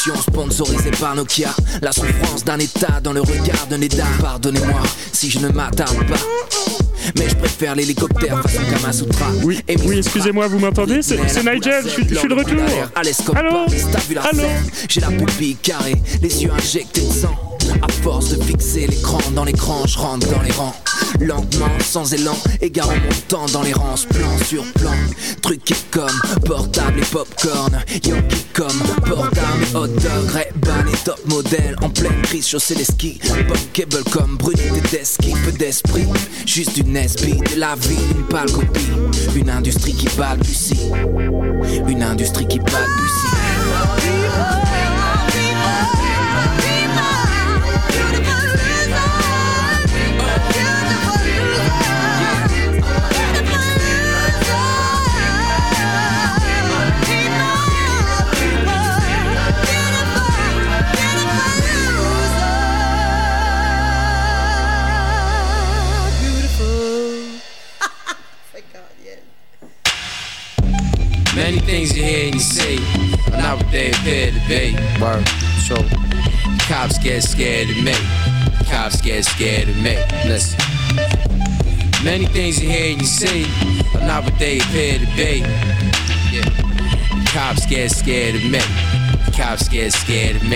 Attention, sponsorisé par Nokia. La souffrance d'un état dans le regard d'un état. Pardonnez-moi si je ne m'attarde pas, mais je préfère l'hélicoptère façon Kamasutra. Oui, excusez-moi, vous m'entendez? C'est Nigel, je suis de retour. Allô? J'ai la pupille carrée, les yeux injectés de sang. À force de fixer l'écran dans l'écran, je rentre dans les rangs. Lentement, sans élan, égarant mon temps dans les rangs. Plan sur plan, truqué comme portable et popcorn. Yankee comme portable et hot dog. Ray-Ban et top modèle, en pleine crise, chausser les skis. Bunkable comme brunette et d'esquis. Peu d'esprit, juste du Nesby. De la vie, une pâle copie. Une industrie qui balbutie. Une industrie qui balbutie. Many things you hear and you see are not what they appear to be. Word. So, cops get scared of me. Cops get scared of me. Listen. Many things you hear and you see are not what they appear to be. Yeah. Cops get scared of me. Cops get scared of me.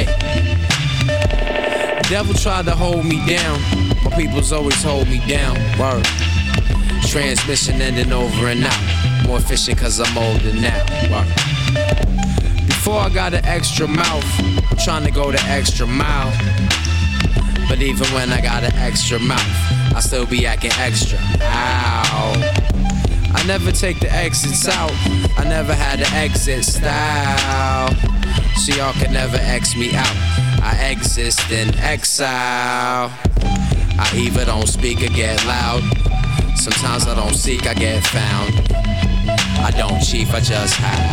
The devil tried to hold me down. My people's always hold me down. Word. Transmission ending over and out. More efficient cause I'm older now. Wow. Before I got an extra mouth, I'm trying to go the extra mile. But even when I got an extra mouth, I still be acting extra. Ow. I never take the exits out. I never had an exit style. So y'all can never X me out. I exist in exile. I either don't speak or get loud. Sometimes I don't seek, I get found. I don't chief, I just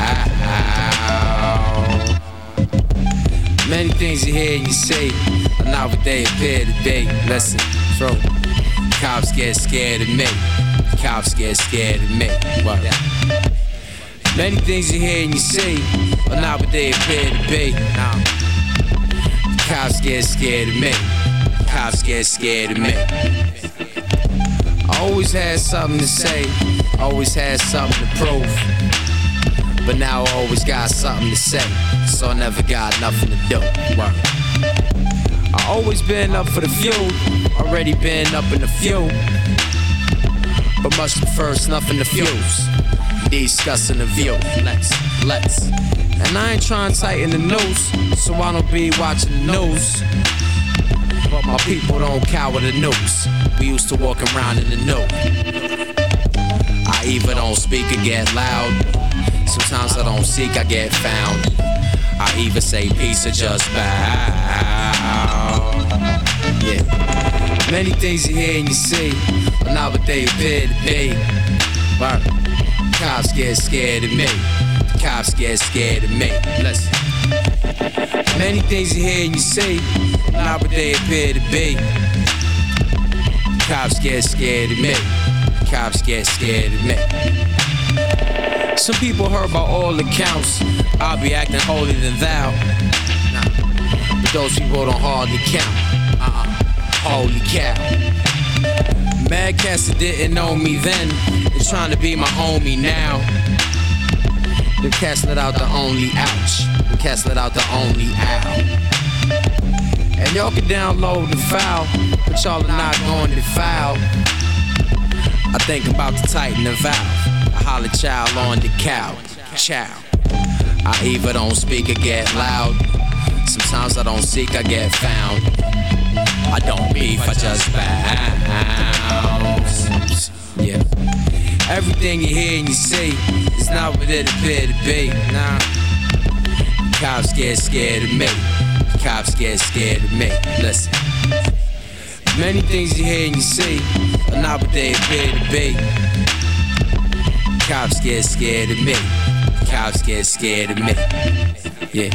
howl. Many things you hear and you see are not what they appear to be. Listen, true. Cops get scared of me. Cops get scared of me. What? Many things you hear and you see are not what they appear to be. No. Cops get scared of me. Cops get scared of me. I always had something to say, always had something to prove. But now I always got something to say, so I never got nothing to do. Right. I always been up for the few, already been up in the few. But much first, nothing to fuse. Discussing the view, let's. And I ain't trying to tighten the noose, so I don't be watching the news. But my people don't cower the news. We used to walk around in the know. I either don't speak or get loud. Sometimes I don't seek, I get found. I either say peace or just bow. Yeah. Many things you hear and you see are not what they appear to be. But cops get scared of me. Cops get scared of me. Listen. Many things you hear and you see are not what they appear to be. Cops get scared of me. Cops get scared of me. Some people heard about all accounts. I'll be acting holier than thou. Nah. But those people don't hardly count. Holy cow. Mad cats that didn't know me then, they're trying to be my homie now. The cats let out the only ouch. The cats let out the only ow. And y'all can download the file, but y'all are not going to file. I think I'm about to tighten the valve. I holler child on the cow. Chow. I either don't speak or get loud. Sometimes I don't seek, I get found. I don't beef, I just bounce. Yeah. Everything you hear and you see is not what it appear to be. Nah. Cops get scared of me. Cops get scared of me. Listen. Many things you hear and you see are not what they appear to be. Cops get scared of me. Cops get scared of me. Yeah.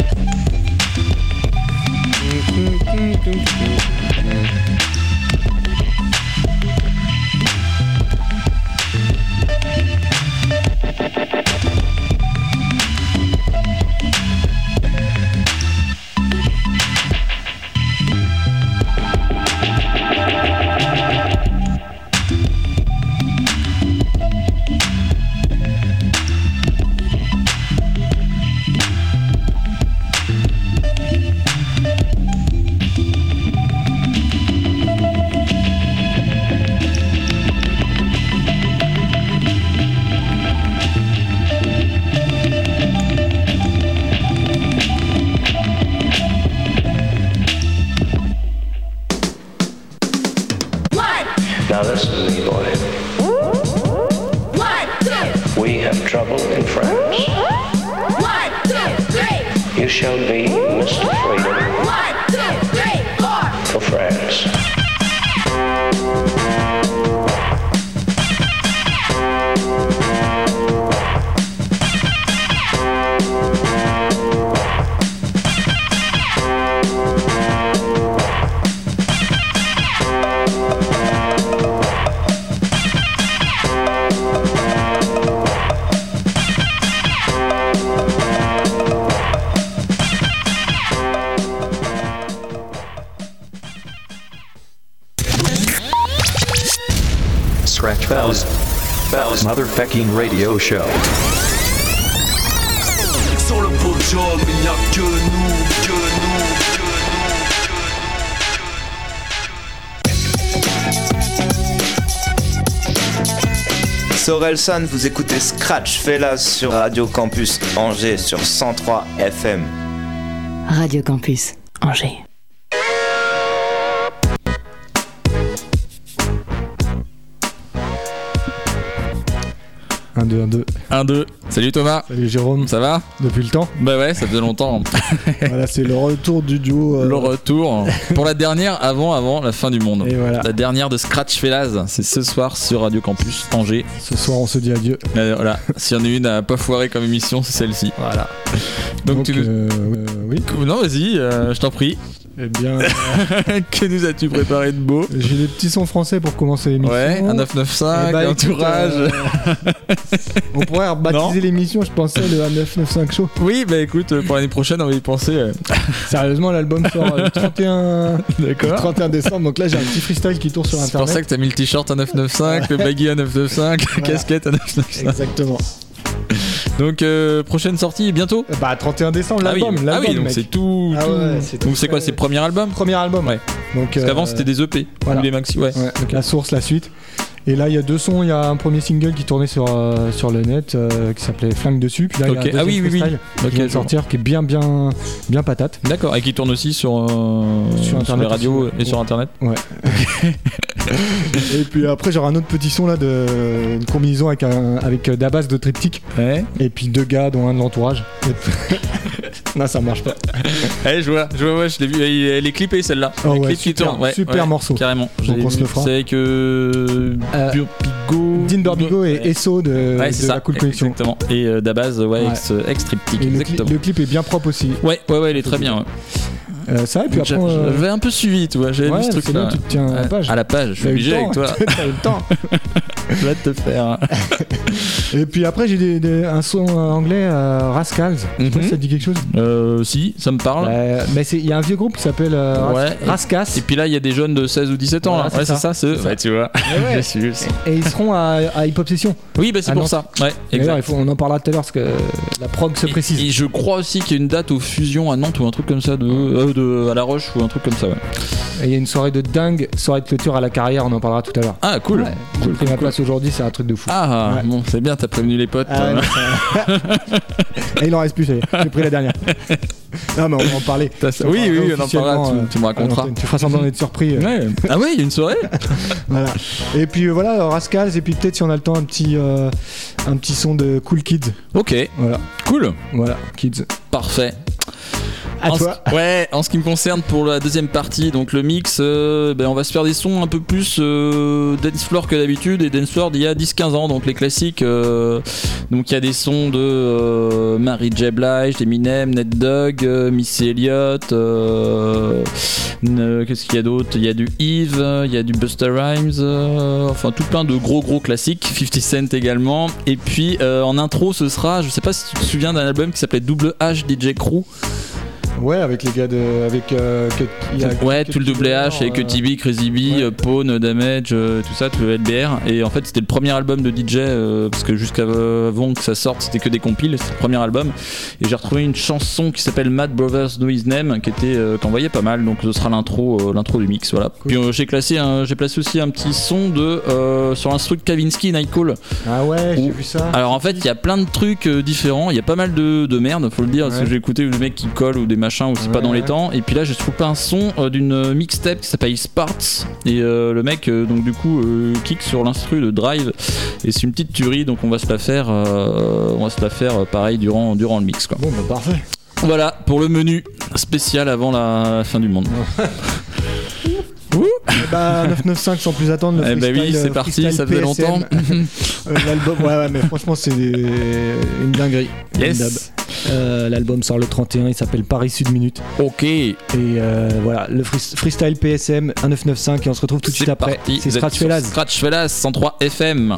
trouble in France? 1, 2, 3. You shall be Mr. Freedom. 1, 2, 3, 4. For France. Scratch Bells Motherfucking Radio Show. Sur le podium, il n'y a que nous, que nous. Sorelson, vous écoutez Scratch Fellas sur Radio Campus Angers sur 103 FM. Radio Campus Angers. 1, 2, 1, 2. 1, 2. Salut Thomas. Salut Jérôme. Ça va? Depuis le temps? Bah ouais, ça faisait longtemps. Voilà, c'est le retour du duo. Le retour. Pour la dernière, avant la fin du monde. Et voilà. La dernière de Scratch Fellas, c'est ce soir sur Radio Campus Angers. Ce soir, on se dit adieu. Voilà. S'il y en a une à pas foirer comme émission, c'est celle-ci. Voilà. Donc tu oui. Non, vas-y, je t'en prie. Eh bien, que nous as-tu préparé de beau? J'ai des petits sons français pour commencer l'émission. Ouais, un 995, bah, entourage. On pourrait rebaptiser l'émission, je pensais, le 995 Show. Oui, bah écoute, pour l'année prochaine, on va y penser. Sérieusement, l'album sort le 31 décembre, donc là j'ai un petit freestyle qui tourne sur internet. C'est pour ça que t'as mis le t-shirt à 995, le baggy à 995, la casquette à 995. Exactement. Donc prochaine sortie bientôt? Bah 31 décembre l'album. Ah oui, donc mec. C'est tout. Donc c'est quoi, c'est le premier album? Premier album, ouais. Donc, parce qu'avant c'était des EP, voilà. Ou des maxi, ouais. Donc la source, la suite. Et là il y a deux sons, il y a un premier single qui tournait sur le net qui s'appelait Flingue dessus. Puis là il y a un deuxième freestyle qui vient de sortir qui est bien patate. D'accord, et qui tourne aussi sur internet, sur les radios et sur internet. Ouais. Et puis après j'aurai un autre petit son là une combinaison avec Dabas de Triptyque. Ouais. Et puis deux gars dont un de l'entourage. Non, ça marche pas. Ouais, je vois, je l'ai vu. Elle est clippée celle-là. Oh ouais, super morceau. Carrément. Donc on se le fera. C'est avec Burbigo. Dean Burbigo et Esso de la Cool Collection. Exactement. Et Dabaz, ex-Triptyque. Le clip est bien propre aussi. Ouais, il est très bien. Ça, et puis après. J'avais un peu suivi, tu vois. J'avais vu ce truc-là. Tu te tiens à la page. À la page, je suis obligé avec toi. T'as eu le temps. Je vais te faire. Et puis après, j'ai un son anglais, Rascals. Je sais pas si ça te dit quelque chose. Si, ça me parle. Mais il y a un vieux groupe qui s'appelle Rascas. Et puis là, il y a des jeunes de 16 ou 17 ans. Voilà, c'est ça. Ouais, tu vois. J'ai su. Et ils seront à Hip Hop Session. Oui, bah c'est pour ça. Ouais, exact. On en parlera tout à l'heure parce que la prog se précise. Et je crois aussi qu'il y a une date aux Fusions à Nantes ou un truc comme ça, à La Roche ou un truc comme ça, ouais. Et il y a une soirée de dingue, soirée de clôture à la Carrière, on en parlera tout à l'heure. Ah, cool. Ouais, j'ai pris ma place aujourd'hui, c'est un truc de fou. Ah, ouais. Bon, c'est bien, t'as prévenu les potes. Et il en reste plus, j'ai pris la dernière. Non, mais on va en parler. Oui, on en parlera, tu me raconteras. Tu feras semblant d'être surpris. Ouais. Ah ouais, il y a une soirée. Voilà. Et puis voilà, Rascals, et puis peut-être si on a le temps, un petit son de Cool Kids. Ok. Voilà. Cool. Voilà, Kids. Parfait. À toi. En ce qui me concerne pour la deuxième partie, donc le mix, on va se faire des sons un peu plus dance floor que d'habitude, et dance floor d'il y a 10-15 ans, donc les classiques. Donc il y a des sons de Mary J. Blige, Eminem, Ned Dogg, Missy Elliott, qu'est-ce qu'il y a d'autre? Il y a du Eve, il y a du Busta Rhymes, enfin tout plein de gros classiques, 50 Cent également. Et puis en intro ce sera, je sais pas si tu te souviens d'un album qui s'appelait Double H DJ Crew. Ouais, avec les gars tout le double H avec TB, Crazy B, Pawn, Damage, tout ça, tout le LBR. Et en fait, c'était le premier album de DJ parce que jusqu'avant que ça sorte, c'était que des compiles. C'était le premier album. Et j'ai retrouvé une chanson qui s'appelle Mad Brothers Know His Name, qui envoyait pas mal. Donc ce sera l'intro du mix. Voilà. Cool. Puis j'ai placé aussi un petit son sur un truc Kavinsky, Night Call. Ah ouais, j'ai vu ça. Alors en fait, il y a plein de trucs différents. Il y a pas mal de merde, faut le dire, parce que j'ai écouté des mecs qui collent ou des machins machin, ou c'est pas dans les temps. Et puis là, je trouve pas un son d'une mixtape qui s'appelle Sparts. Et le mec, donc du coup, kick sur l'instru de Drive. Et c'est une petite tuerie, donc on va se la faire pareil durant le mix, quoi. Bon, bah parfait. Voilà pour le menu spécial avant la fin du monde. Bah 995 sans plus attendre, le freestyle, oui, c'est parti, ça faisait longtemps. L'album, ouais, mais franchement c'est une dinguerie. Yes. L'album sort le 31, il s'appelle Paris Sud Minute. Ok. Et voilà, le freestyle PSM 1995 et on se retrouve tout de suite après. C'est Scratch Fellas. Scratch Fellas 103 FM.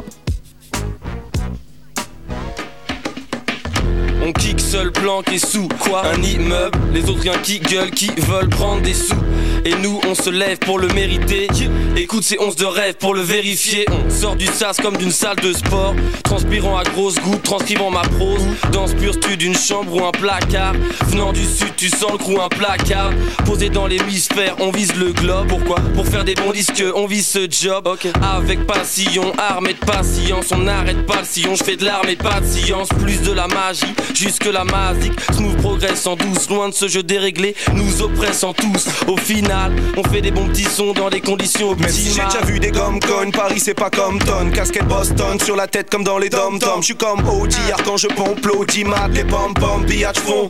On kick seul planqué sous quoi un immeuble, les autres rien qui gueulent, qui veulent prendre des sous. Et nous on se lève pour le mériter. Écoute ces onces de rêve pour le vérifier. On sort du sas comme d'une salle de sport, transpirant à grosses gouttes, transcrivant ma prose. Danse pure stu d'une chambre ou un placard. Venant du sud tu sens le crew un placard. Posé dans l'hémisphère on vise le globe. Pourquoi? Pour faire des bons disques on vise ce job. Avec passion, armé de patience. On n'arrête pas le sillon, je fais de l'art mais pas de science. Plus de la magie, jusque la magique. Smooth progresse en douce, loin de ce jeu déréglé, nous oppressant tous. Au final, on fait des bons petits sons dans des conditions optimales. Même si j'ai déjà vu des gommes-connes, Paris c'est pas comme Ton. Casquette Boston sur la tête comme dans les dom-toms. J'suis comme OG, quand je pompe l'audimat, les pom-pom, pillage fond.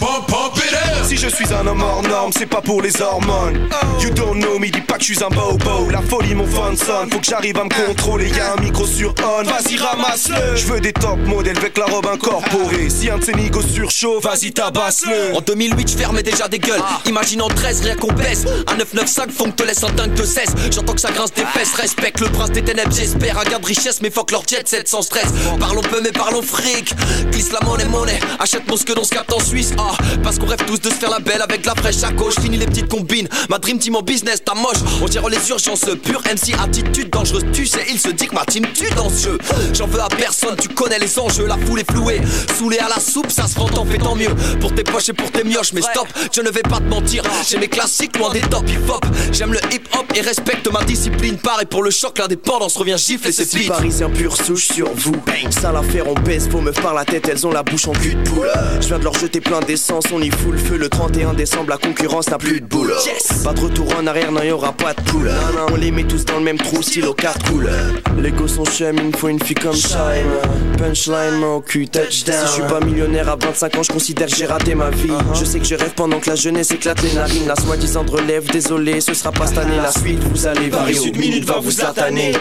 Si je suis un homme hors norme, c'est pas pour les hormones. You don't know me, dis pas que j'suis un bobo. La folie mon fun son, faut que j'arrive à me contrôler. Y'a un micro sur on, vas-y ramasse-le. J'veux des top modèles avec la robe incorporée. Si un de ces nigos surchauffe, vas-y tabasse-le. En 2008 j'fermais déjà des gueules. Imagine en 13 rien qu'on baisse. Un 995 fond que te laisse un dingue de 16. J'entends que ça grince des fesses. Respecte le prince des ténèbres j'espère. Un gain de richesse mais fuck leur jet set sans stress. Parlons peu mais parlons fric. Glisse la monnaie. Achète mon que l'on se capte en Suisse. Parce qu'on rêve tous de se faire la belle avec de la fraîche à gauche. Fini les petites combines. Ma dream team en business t'as moche. On gère les urgences pures. MC attitude dangereuse. Tu sais il se dit que ma team tue dans ce jeu. J'en veux à personne tu connais les enjeux. La foule est flouée. Saoulé à la soupe ça se rend t'en fais tant mieux. Pour tes poches et pour tes mioches. Mais stop je ne vais pas te mentir. J'ai mes classiques loin des top hip-hop. J'aime le hip-hop et respecte ma discipline. Pareil pour le choc l'indépendance revient gifler ses beats. Parisien pur souche sur vous. Sale affaire on baisse. Vos meufs par la tête elles ont la bouche en cul de poule. Je viens de leur jeter plein d'essence. On y fout le feu le 31 décembre. La concurrence n'a plus de boule. Pas de retour en arrière non y'aura pas de poule. On les met tous dans le même trou stylo 4 cool. Les gosses sont chum il me faut une fille comme Shine. Punchline main au cul touchdown. Si je suis pas millionnaire à 25 ans je considère que j'ai raté ma vie. Je sais que je rêve pendant que la jeunesse éclate les narines. La soi-disant relève désolé ce sera pas cette année. La suite vous allez varier. Une minute va vous sataner.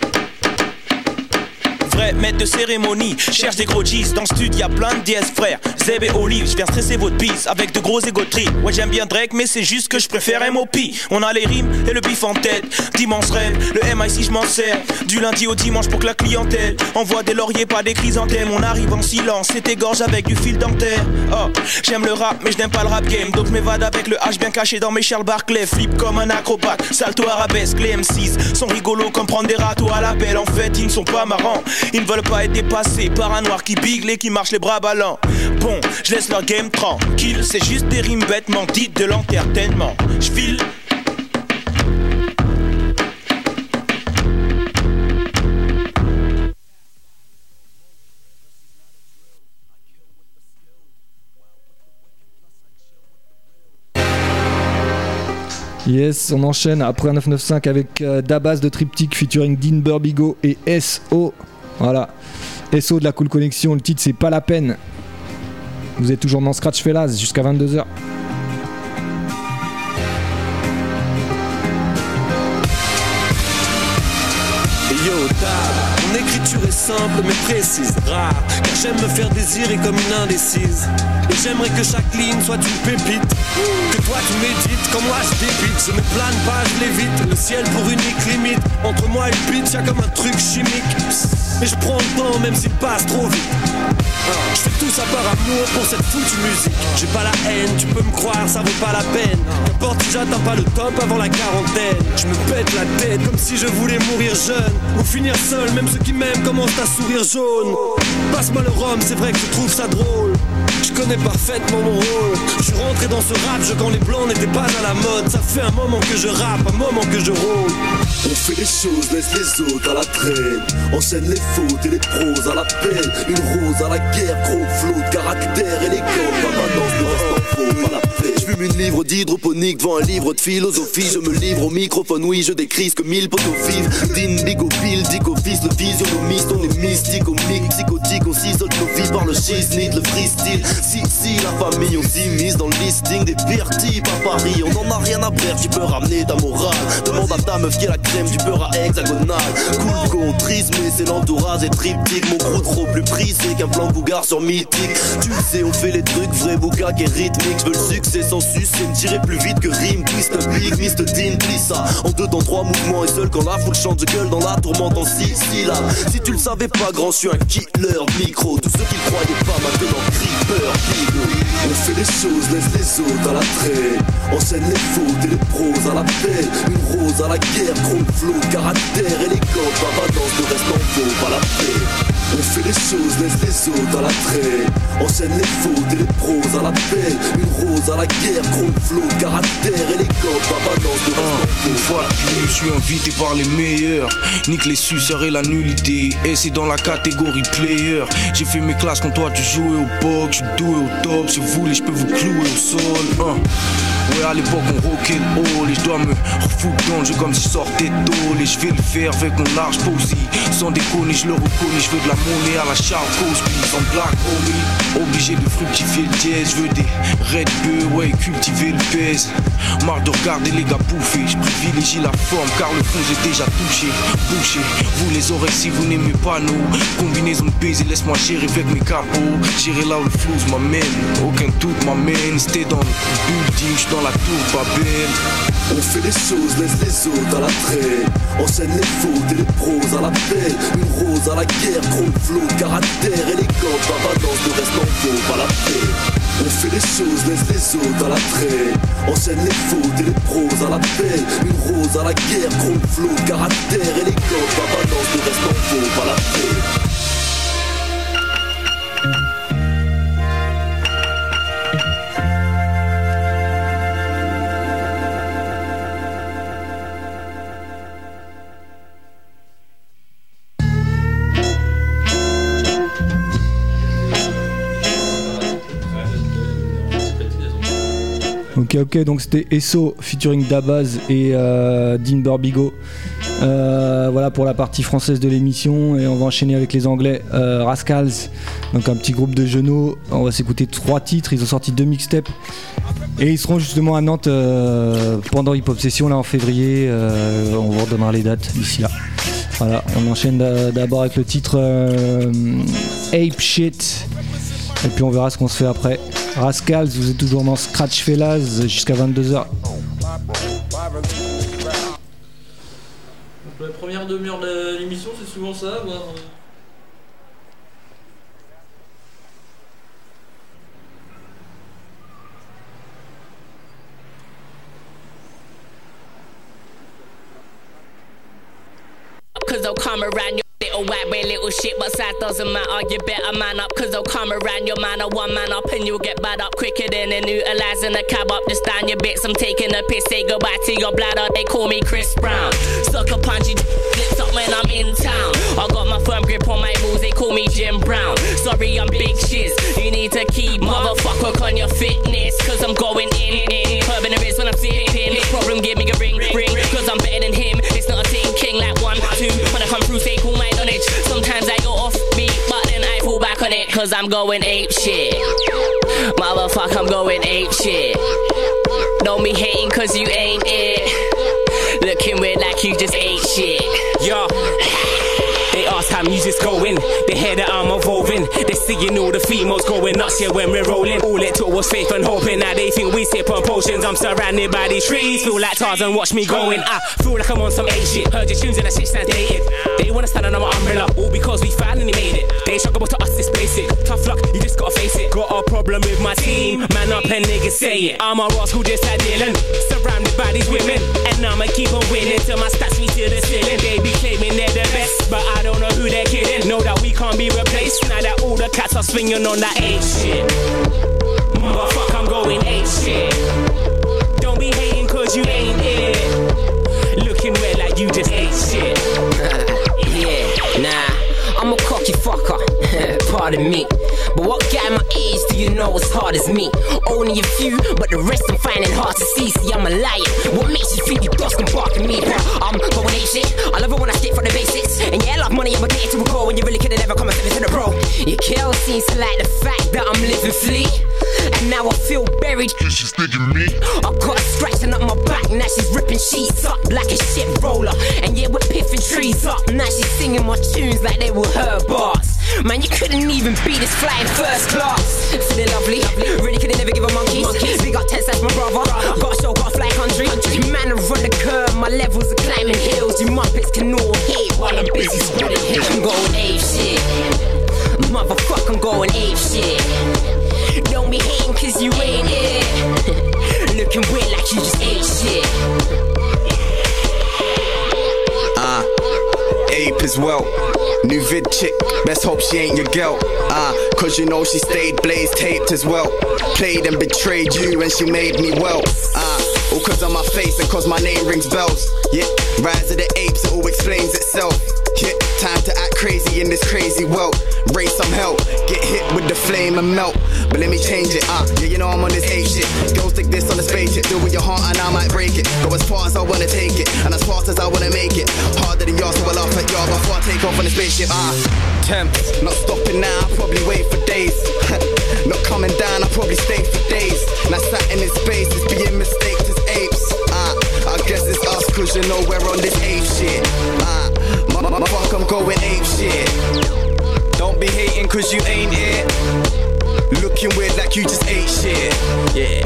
Vrai maître de cérémonie, cherche des gros G's. Dans le studio y'a plein de DS frères, Zeb et Olive. J'viens stresser votre bise avec de gros égo tri. Ouais j'aime bien Drake mais c'est juste que je préfère MOP. On a les rimes et le bif en tête. D'immenses rêves, le MIC je m'en sers. Du lundi au dimanche pour que la clientèle envoie des lauriers pas des chrysanthèmes. On arrive en silence et t'égorge avec du fil dentaire. Oh, j'aime le rap mais je n'aime pas le rap game. Donc je m'évade avec le H bien caché dans mes Charles Barclay. Flip comme un acrobate, salto arabesque. Les M6 sont rigolos comme prendre des râteaux à la pelle. En fait ils ne sont pas marrants. Ils ne veulent pas être dépassés par un noir qui bigle et qui marche les bras ballants. Bon, je laisse leur game tranquille. C'est juste des rimes bêtement dites de l'entertainment. J'file. Yes, on enchaîne après un 995 avec Dabas de Triptyque featuring Dean Burbigo et SO. Voilà, SO de la Cool Connection, le titre c'est Pas la peine. Vous êtes toujours dans Scratch Fellas jusqu'à 22h. Yo, mon écriture est simple mais précise, rare, car j'aime me faire désirer comme une indécise. Et j'aimerais que chaque ligne soit une pépite, que toi tu médites, quand moi je débite. Je ne plane pas, je l'évite, le ciel pour unique limite. Entre moi et le beat, y'a comme un truc chimique. Et je prends le temps même s'il passe trop vite. Je fais tout ça par amour pour cette foutue musique. J'ai pas la haine, tu peux me croire, ça vaut pas la peine. N'importe si j'atteins pas le top avant la quarantaine. Je me pète la tête comme si je voulais mourir jeune ou finir seul, même ceux qui m'aiment commencent à sourire jaune. Passe-moi le rhum, c'est vrai que je trouve ça drôle. Je connais parfaitement mon rôle. Je suis rentré dans ce rap quand les blancs n'étaient pas à la mode. Ça fait un moment que je rappe, un moment que je rôle. On fait les choses, laisse les autres à la traîne. Enchaîne les fautes et les pros à la peine. Une rose rose à la guerre, gros flot de caractère élégant, permanence de reste en faux, pas la paix. Je fume une livre d'hydroponique devant un livre de philosophie. Je me livre au microphone, oui, je décris ce que 1000 potos vivent. D'indigo, pile, digo, fils, le visionnomiste. On est mystique, au mic, psychotique, on s'isole nos vies par le shiznit, le freestyle. Si, la famille, on s'immisce dans le listing des pires types à Paris. On en a rien à faire, tu peux ramener ta morale. Demande à ta meuf qui est la crème du beurre à hexagonal. Cool con, triste, mais c'est l'entourage et triptyque. Mon gros trop plus prisé qu'un plan Bougar sur mythique. Tu le sais, on fait les trucs vrais, bougac et rythmique. Je veux le succès sans sucer, me tirer plus vite que rime. Twist a big, Mr. Dean, plie ça en 2 temps 3 mouvements. Et seul quand la foule chante, je gueule dans la tourmente en 6 syllabes. Si tu le savais pas, grand, je suis un killer micro. Tous ceux qui le croyaient pas, maintenant creeper, bigo. On fait les choses, laisse les autres à la traîne. Enchaîne les fautes et les proses à la peine. Une rose à la guerre, gros flot, caractère élégant. Babadance de reste en faux, pas la paix. On fait les choses, laisse les autres à la traîne. Enchaîne les fautes et les proses à la peine. Une rose à la guerre, gros flot, caractère élégant. Babadance de reste en faux. Une fois de plus, je suis invité par les meilleurs. Nique les suceurs et la nullité. Et c'est dans la catégorie player. J'ai fait mes classes quand toi tu jouais au POC. Je suis doué au top, si vous voulez je peux vous clouer au sol. Ouais, à l'époque on rockait le hall. Et je dois me refoutre dans le jeu comme si je sortais d'eau. Et je vais le faire avec mon large posy. Sans déconner, je le reconnais. Je veux de la monnaie à la Charles Cosby. Sans black homie, obligé de fructifier le jazz. Je veux des Red Bull, ouais, cultiver le pèse. Marre de regarder les gars bouffer. Je privilégie la forme car le fond j'ai déjà touché. Bouché, vous les oreilles si vous n'aimez pas nos combinaisons de baiser. Laisse-moi gérer avec mes capots. Gérer là où le flouze m'amène. Aucun doute m'amène. C'était dans le building, j'suis dans la tour Babel. On fait les choses, laisse les autres à la traîne. Enchaîne les fautes et les proses à la peine. Une rose à la guerre, gros flot, caractère élégant. Babadance de reste en faux, pas la paix. On fait les choses, laisse les autres à la traîne. Enchaîne les fautes et les proses à la peine. Une rose à la guerre, gros flot, caractère élégant. Babadance de reste en faux, pas la paix. Ok, donc c'était Esso featuring Dabaz et Dean Burbigo. Voilà pour la partie française de l'émission, et on va enchaîner avec les Anglais. Rascals, donc un petit groupe de genoux. On va s'écouter 3 titres, ils ont sorti 2 mixtapes et ils seront justement à Nantes pendant Hip Hop Session là en février. On vous redonnera les dates d'ici là. Voilà, on enchaîne d'abord avec le titre Ape Shit et puis on verra ce qu'on se fait après. Rascals, vous êtes toujours dans Scratch Fellas jusqu'à 22h. La première demi-heure de l'émission, c'est souvent ça, voire... Cause they'll come around your little white boy, little shit, but size doesn't matter. You better man up, cause they'll come around your man, a one man up, and you'll get bad up quicker than an utilizing a cab up. Just down your bits, I'm taking a piss, say goodbye to your bladder. They call me Chris Brown. Sucker punchy lips up when I'm in town. I got my firm grip on my balls, they call me Jim Brown. Sorry, I'm big shiz, you need to keep motherfucker on your fitness, cause I'm going in. Curb in the wrist when I'm sipping. Problem, give me a ring, cause I'm better than him. It's not a thing, king like 1, 2. When I come through, say call my knowledge. Sometimes I go off beat, but then I fall back on it, cause I'm going ape shit. Motherfucker, I'm going ape shit. Don't be hating cause you ain't it. Looking weird like you just ate shit. Yo. They ask how music's going, they hear that I'm evolving. They seeing all the females going nuts here when we're rolling. All it took was faith and hoping, now they think we sip on potions. I'm surrounded by these trees, feel like Tarzan, watch me going. I feel like I'm on some A shit, heard your tunes and that shit sounds dated. They wanna stand under my umbrella, all because we finally made it. They struggle to us, it's basic. Tough luck, you just gotta face it. Got a problem with my team, man up and niggas say it. I'm a Ross who just had Dylan, surrounded by these women, and I'ma keep on winning till my stats me to the ceiling. They be claiming they're the best, but I don't know who they're kidding. Know that we can't be replaced, now that all the cats are swinging on that ape shit. Motherfucker, I'm going ape shit. Don't be hating cause you ain't it. Looking red like you just ate shit. Yeah, nah, I'm a cocky fucker. Pardon me. But what guy my age do you know as hard as me? Only a few, but the rest I'm finding hard to see. See, I'm a lion. What makes you think you dogs can bark at me? I'm going ape shit. I love it when I stick for the basics. And yeah, I love money, I'm addicted to a goal. When you really could've never come and step into the bro. Your kill seems to like the fact that I'm living free. And now I feel buried. Cause she's digging me. I got a scratching up my back. Now she's ripping sheets up like a shit roller. And yeah, we're piffing trees up. Now she's singing my tunes like they were her bars. Man, you couldn't even beat this flying first class. Feeling lovely, really couldn't never give a monkey. Big up 10 that's my brother. Got a show, got a fly country. Man, I run the curve, my levels are climbing hills. You muppets can all hate while I'm busy spreading hits. I'm going ape shit. Motherfucker, I'm going ape shit. Don't be hating cause you ain't it. Looking weird like you just ate shit. Ape as well. New vid chick, best hope she ain't your girl. Cause you know she stayed blaze taped as well. Played and betrayed you and she made me well. All cause of my face and cause my name rings bells. Yeah, rise of the apes, it all explains itself. Yeah, time to act crazy in this crazy world. Raise some hell, get hit with the flame and melt. But let me change it, yeah, you know I'm on this ape shit. Girls stick this on the spaceship, do with your heart and I might break it. Go as far as I wanna take it, and as fast as I wanna make it. Harder than y'all, so I laugh at y'all before I take off on the spaceship, Tempt, not stopping now, I'll probably wait for days. Not coming down, I'll probably stay for days. Now sat in this space, it's being mistaked as apes. I guess it's us, cause you know we're on this ape shit. Fuck, I'm going ape shit. Don't be hating cause you ain't it. Looking weird like you just ate shit. Yeah.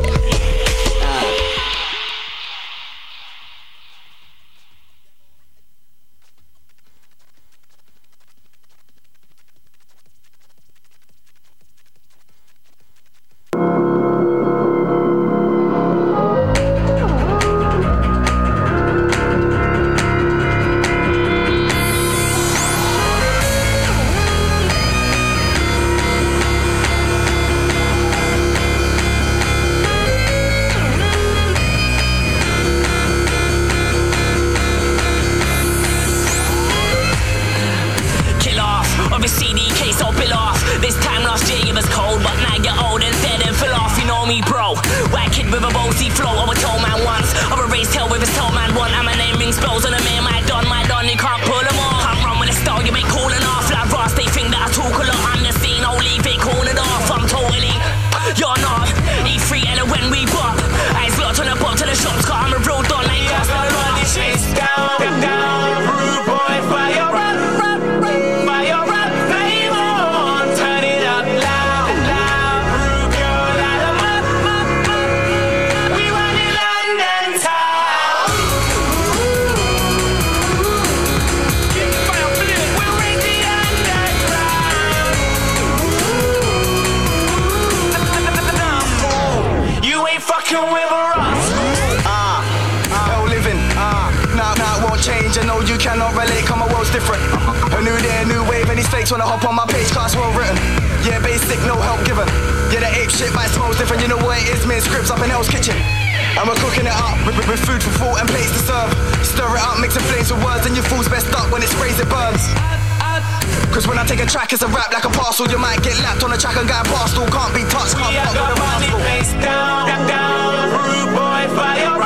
It's a rap like a parcel, you might get lapped on a track and get past all. Can't be touched, can't fuck with a rascal. Face down, down, rude boy, fire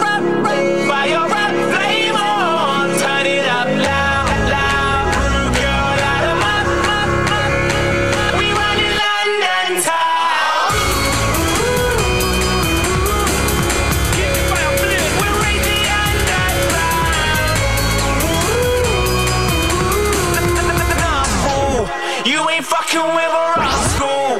rap, flame on, turn it up loud, loud, rude girl out of my, we run in London town. Get fire flip, we'll raise the underground. You ain't fucking with a rascal.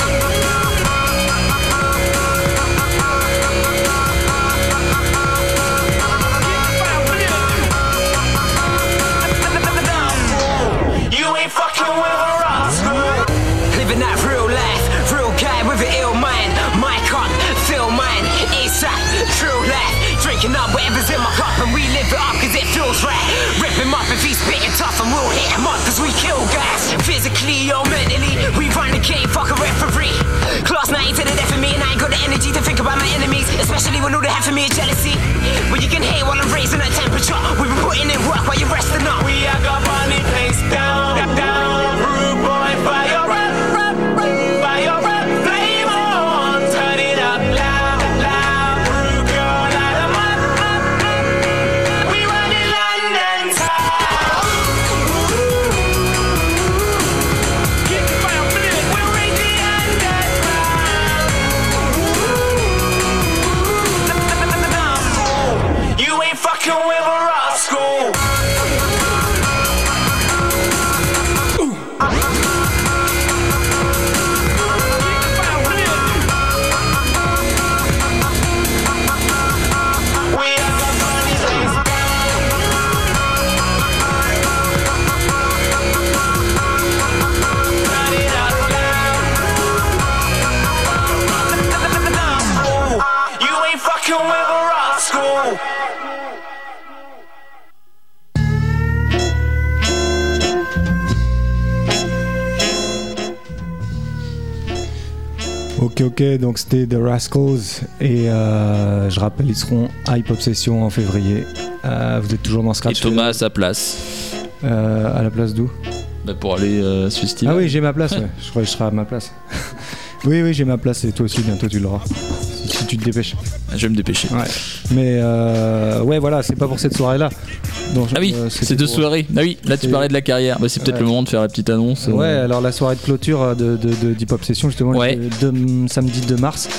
You ain't fucking with a rascal. Living that real life, real guy with an ill mind. My cup, feel mine, ASAP, true life. Drinking up whatever's in my cup and we live it up cause it feels right. Rip him up if he's spitting tough and we'll hit him up cause we kill guys. Physically or mentally, we run the game, fuck a referee. Class 9 to the death of me and I ain't got the energy to think about my enemies. Especially when all they have for me is jealousy. But you can hate while I'm raising that temperature. We've been putting in work while you're resting up. We are got money face down, down, rude boy, Ok, donc c'était The Rascals et je rappelle, ils seront à Hip Hop Session en février. Vous êtes toujours dans Scratch. Et Thomas à sa place. À la place d'où? Pour aller ce festival. Ah oui, j'ai ma place, ouais. Je crois que je serai à ma place. Oui, j'ai ma place et toi aussi, bientôt tu l'auras. Si tu te dépêches. Je vais me dépêcher. Ouais. Mais ouais, voilà, c'est pas pour cette soirée-là. Donc, ah oui, c'est deux soirées. Ah oui, là tu parlais de la carrière. C'est peut-être le moment de faire la petite annonce. Ouais, alors la soirée de clôture de Hip Hop Session, justement, samedi 2 mars.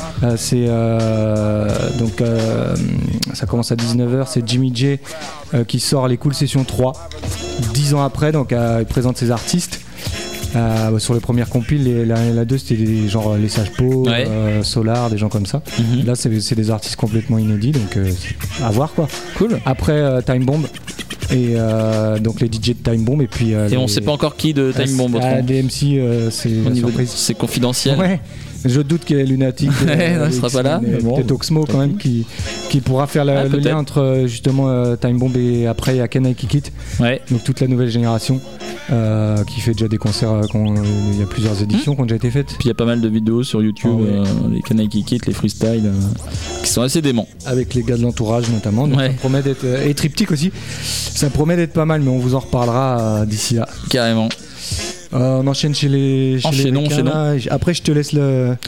Donc ça commence à 19h. C'est Jimmy J qui sort les Cool Sessions 3 10 ans après, donc il présente ses artistes. Sur les premières compiles, la 2 c'était genre les Sages Po, Solar, des gens comme ça. Là c'est des artistes complètement inédits, donc à voir quoi. Cool. Après Time Bomb et donc les DJ de Time Bomb et puis et on sait pas encore qui de Time Bomb. Des MC c'est confidentiel. Ouais. Je doute qu'il y ait Lunatic. Il sera pas là. Peut-être Oxmo quand même qui pourra faire le lien entre justement Time Bomb et après il y a Can I Kick It. Ouais. Donc toute la nouvelle génération qui fait déjà des concerts. Il y a plusieurs éditions qui ont déjà été faites. Puis il y a pas mal de vidéos sur YouTube, les Can I Kick It, les freestyles qui sont assez déments. Avec les gars de l'entourage notamment. Donc ça promet d'être et Triptyque aussi. Ça promet d'être pas mal, mais on vous en reparlera d'ici là. Carrément. On enchaîne chez les enchaînons. Après je te laisse le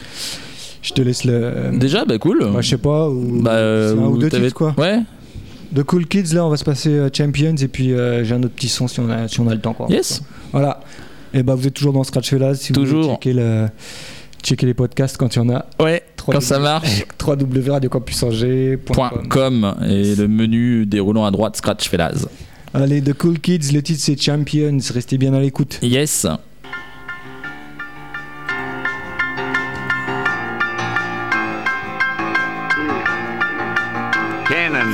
déjà cool. Je sais pas un ou deux titres quoi. Ouais. De Cool Kids, là on va se passer Champions et puis j'ai un autre petit son si on a le temps quoi. Yes. Voilà. Et vous êtes toujours dans Scratch Fellas si toujours. Vous voulez checker les podcasts quand il y en a. Ouais. Quand ça marche. www.radiocampusangers.com et le menu déroulant à droite Scratch Fellas. Allez, The Cool Kids, le titre c'est Champions, restez bien à l'écoute. Yes. Cannon.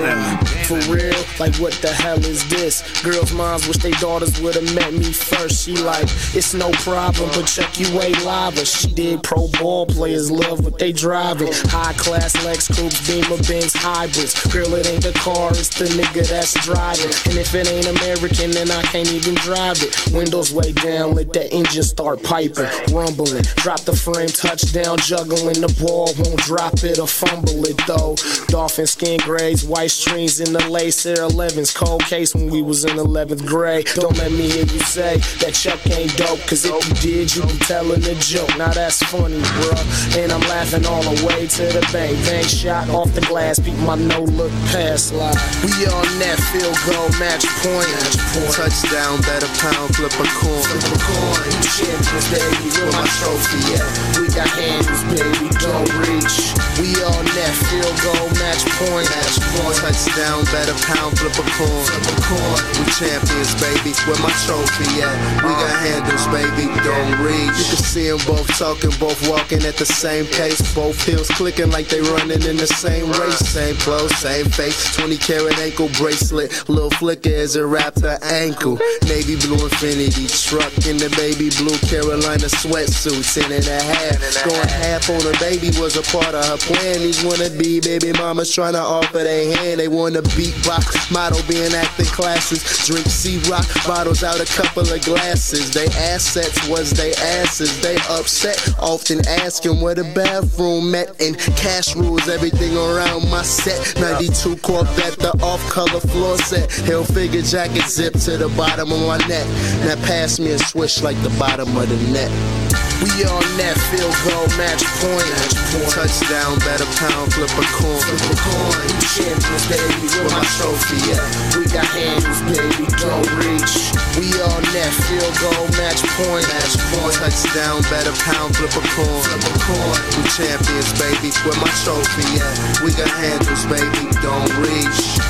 For real, like what the hell is this? Girls' moms wish their daughters would've met me first. She like, it's no problem, but check you ain't lava. She did pro ball players love what they driving. High class Lex Coupes, Beamer Benz hybrids. Girl, it ain't the car, it's the nigga that's driving. And if it ain't American, then I can't even drive it. Windows way down, let that engine start piping, rumbling. Drop the frame, touchdown, juggling the ball, won't drop it or fumble it though. Dolphin skin grays, white strings in the lace Air 11s, cold case when we was in 11th grade. Don't let me hear you say that Chuck ain't dope, cause if you did, you be telling a joke. Now that's funny, bruh, and I'm laughing all the way to the bank. Bang shot off the glass, beat my no-look pass slide. We on that field goal, match point. Touchdown, better pound, flip a coin. You champions, baby, where my trophy at? We got handles, baby, don't reach. We on that field goal, match point. Touchdown, better pound, flip a coin. We champions, baby, where my trophy at? We got handles, baby, don't reach. You can see them both talking, both walking at the same pace. Both heels clicking like they running in the same race. Same clothes, same face, 20 karat ankle bracelet. Little flicker as it wrapped her ankle. Navy blue Infinity truck in the baby blue Carolina sweatsuit. 10.5, going half on her baby was a part of her plan. These wanna be baby mamas trying to offer their hand. They wanna beatbox, model being acting classes. Drink C-Rock, bottles out a couple of glasses. They assets was they asses. They upset, often asking where the bathroom met. And cash rules everything around my set. 92 Corvette, the off-color floor set. Hill figure jacket zip to the bottom of my neck. Now pass me a swish like the bottom of the net. We on that field goal, match point. Touchdown, better pound, flip a coin. You champions, baby, where my trophy at? We got handles, baby, don't reach. We on that field goal, match point. Touchdown, better pound, flip a coin. We champions, baby, where my trophy at? We got handles, baby, don't reach.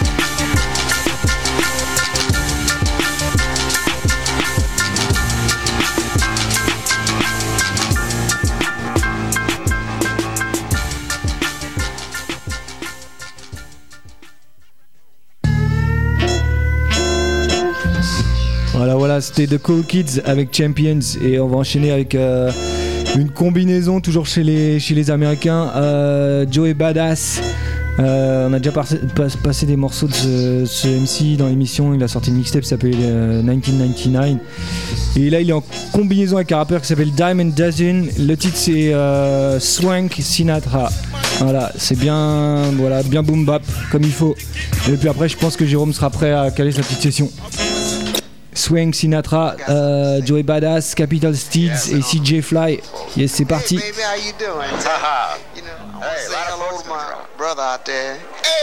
Voilà, c'était The Cool Kids avec Champions et on va enchaîner avec une combinaison toujours chez les Américains. Joey Badass On a déjà passé des morceaux de ce MC dans l'émission. Il a sorti une mixtape qui s'appelle 1999. Et là, il est en combinaison avec un rappeur qui s'appelle Diamond Dozen. Le titre, c'est Swank Sinatra. Voilà, c'est bien boom bap comme il faut. Et puis après, je pense que Jérôme sera prêt à caler sa petite session. Swank Sinatra, Joey Badass, Capital Steeds et CJ Fly. Yes, c'est parti. Hey, baby, how you doing? You know, say hello to my brother out there. Hey,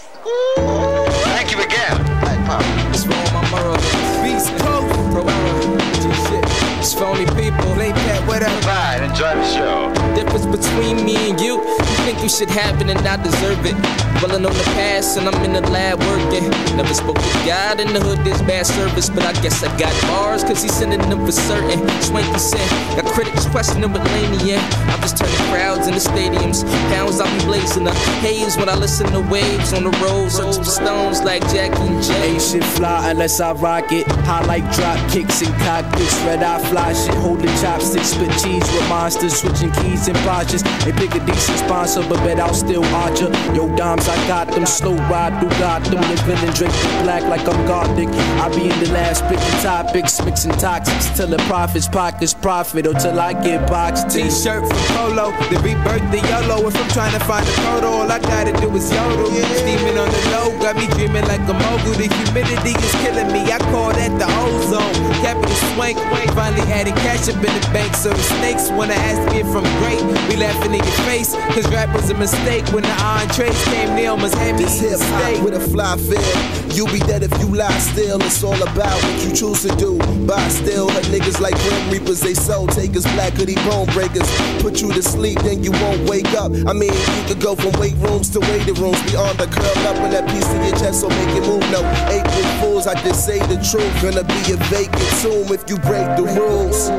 bros. Thank you again. Hey, Pop. It's for all my mother. Beast Coast. Pro Hour. G-shit. It's for only people. Play Pat, what up? Fine, enjoy the show. Difference between me and you think you should have it and I deserve it. Dwelling on the past and I'm in the lab working. Never spoke to God in the hood, there's bad service. But I guess I got bars cause he's sending them for certain. Swanky said, got critics questioning what lane he in. I'm just turning crowds into stadiums. Pounds I'll be blazing the haze when I listen to waves on the road. Searching for stones like Jackie and Jay. Ain't shit fly unless I rock it. High like drop kicks and cockpits. Red eye fly shit, holding chopsticks. Split cheese with monsters, switching keys and postures. They pick a decent sponsor, but bet I'll still archer. Yo, dimes, I got them. Slow ride through Gotham. Living and drinking black like I'm Gothic. I be in the lab picking topics, mixing toxics till the profits pockets profit or till I get boxed. T-shirt from Polo, the rebirth the YOLO. If I'm trying to find a photo, all I gotta do is yodel. Steaming on the low, got me dreaming like a mogul. The humidity is killing me. I call that the ozone. Capital Swank, finally adding cash up in the bank. So the snakes wanna ask me if I'm great. We laughing in your face, cause rap was a mistake. When the entrees came near, almost had me this hip hop with a fly feel. You be dead if you lie still. It's all about what you choose to do. Buy still, her niggas like Grim Reapers. They soul takers, black hoodie bone breakers. Put you to sleep, then you won't wake up. I mean, you could go from weight rooms to waiting rooms. Beyond the curl up in that piece of your chest, so make it move. No, April Fools, I just say the truth. Gonna be a vacant tomb if you break the rules.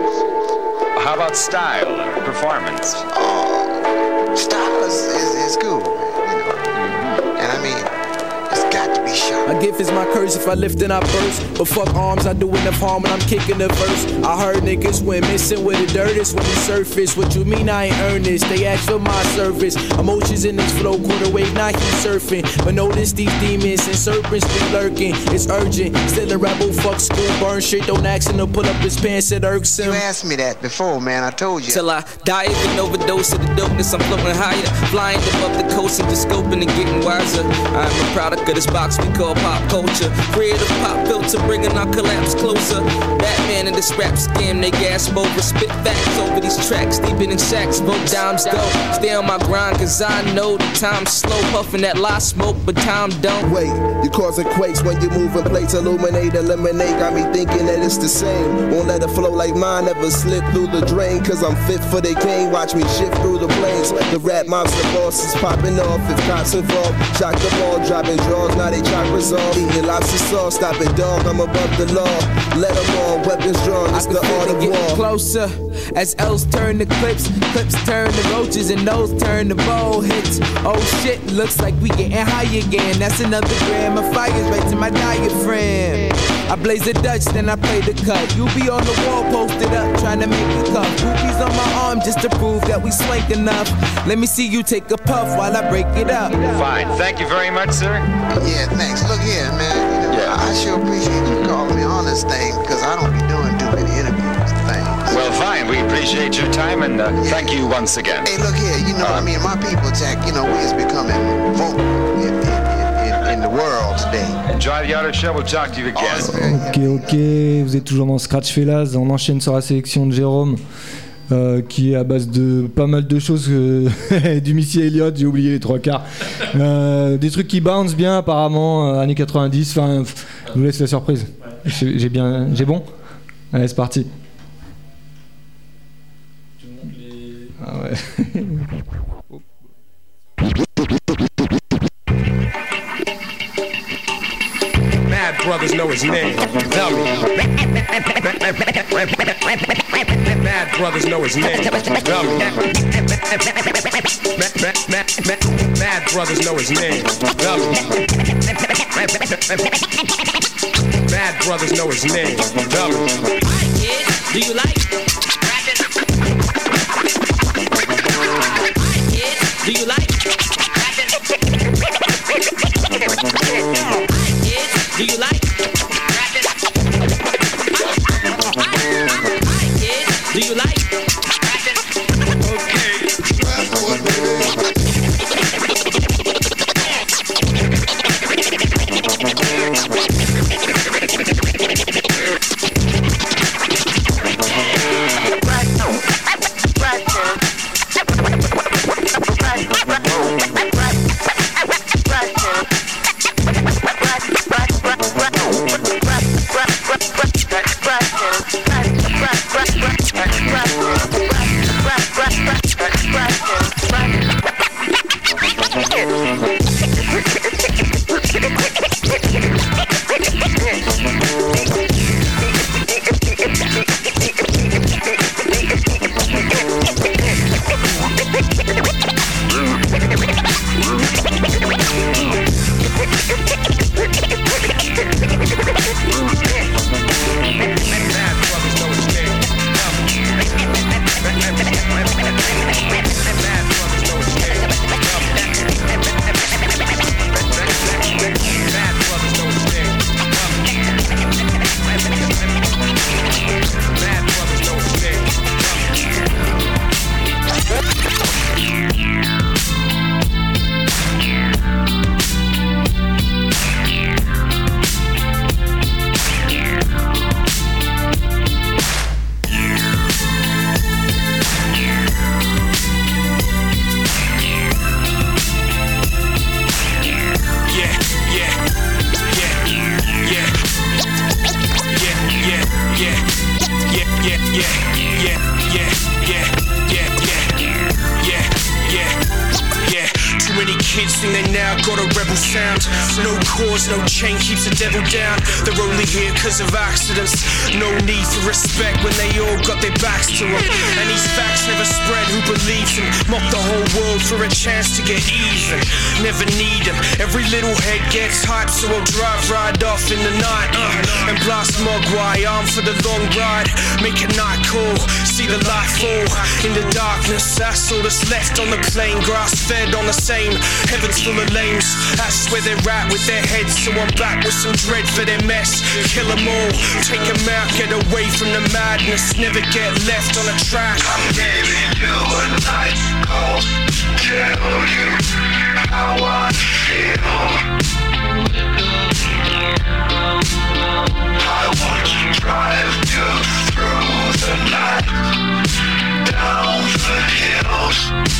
How about style or performance? Style is cool, you know. And I mean, it's got to be sharp. My gift is my curse if I lift and I burst. But fuck arms, I do enough harm when I'm kicking the verse. I heard niggas went missing with the dirt is when they surface. What you mean I ain't earnest? They ask for my service. Emotions in this flow, quarter wave, not heat surfing. But notice these demons and serpents be lurking. It's urgent, still a rebel, fuck school, burn shit. Don't ask him to pull up his pants, it irks him. You asked me that before, man, I told you. Till I die of an overdose of the dopeness, I'm floating higher. Flying above the coast and just scoping and getting wiser. I'm a product of this box we call pop culture. Creative pop filter, bringing our collapse closer. Batman and this rap scam, they gasp over. Spit facts over these tracks, sleeping in shacks, vote dimes dope. Stay on my grind, cause I know the time's slow. Puffing that lie smoke, but time don't. Wait, you're causing quakes when you move in plates. Illuminate, eliminate, got me thinking that it's the same. Won't let it flow like mine, never slip through the drain. Cause I'm fit for the game, watch me shift through the planes. The rap monster boss is popping off. If cops involved, shock them all, dropping draws, now they try to resolve. Eating lobster sauce, stop it dog, I'm above the law. Let them all, weapons drawn, it's the art of war. Closer, as L's turn to clips, clips turn to roaches, and those turn to bowl hits. Oh shit, looks like we getting high again. That's another gram of fires right to my diaphragm. I blaze a Dutch, then I play the cut. You be on the wall, posted up, trying to make a cup. Rubies on my arm just to prove that we swank enough. Let me see you take a puff while I break it up. Fine, thank you very much, sir. Yeah, thanks. Look here, man. You know, I sure appreciate you calling me on this thing because I don't be doing too many interviews and things. Well, fine, we appreciate your time and thank you once again. Hey, look here, you know, I mean, my people, Jack, you know, we is becoming vocal in the world today. Enjoy the other show, we'll talk to you again. Ok, vous êtes toujours dans Scratch Fellas. On enchaîne sur la sélection de Jérôme. Qui est à base de pas mal de choses, du Missy Elliott, j'ai oublié les trois quarts, des trucs qui bounce bien apparemment, années 90, enfin je vous laisse la surprise. J'ai bon. Allez, c'est parti. Ah ouais. Mad brothers know his name. Tell me. Mad brothers know his name. Tell me. Mad brothers know his name. Tell me. Mad brothers know his name. Tell me. Hi kids, do you like rapping? Hi kids, do you like rapping? Do you like? No chain keeps the devil down. They're only here cause of accidents. No need for respect when they all got their backs to them. And these facts never spread. Who believes them? Mock the whole world for a chance to get even. Never need them. Every little head gets hyped, so I'll drive right off in the night and blast Mogwai, armed for the long ride. Make a night call, see the light fall in the darkness. That's all that's left on the plain. Grass fed on the same. Heaven's full of lames. That's where they're at with their heads. So I'm back with some dread for their mess. Kill them all, take them out, get away from the madness. Never get left on a track. I'm giving you a night call, tell you how I feel. I want to drive you through the night, down the hills.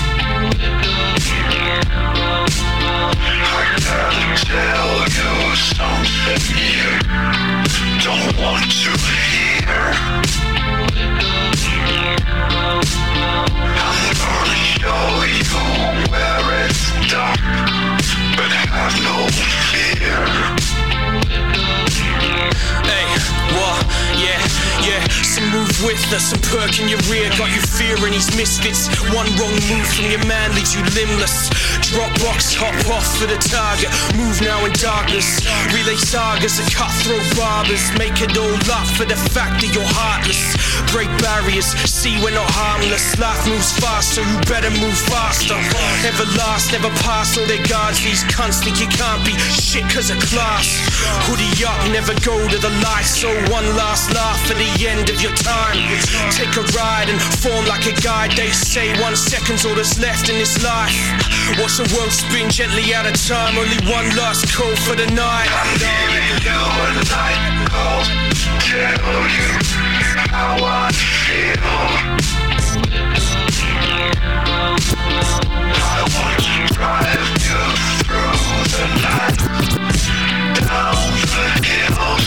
I gotta tell you something you don't want to hear. I'm gonna show you where it's dark, but have no fear. Hey, what? Yeah, some move with us, some perk in your rear, got you fearing these misfits. One wrong move from your man leaves you limbless. Drop box, hop off for the target. Move now in darkness. Relay sagas and cutthroat barbers. Make it all up for the fact that you're heartless. Break barriers, see we're not harmless. Life moves fast, so you better move faster. Never last, never pass all their guards. These cunts think you can't be shit cause of class. Hoodie up, never go to the light. So one last laugh at the end of your time. Take a ride and form like a guide. They say 1 second's all that's left in this life. Watch the world spin gently out of time. Only one last call for the night. I'm giving you a night call, tell you how I feel. I want to drive you through the night, down the hills.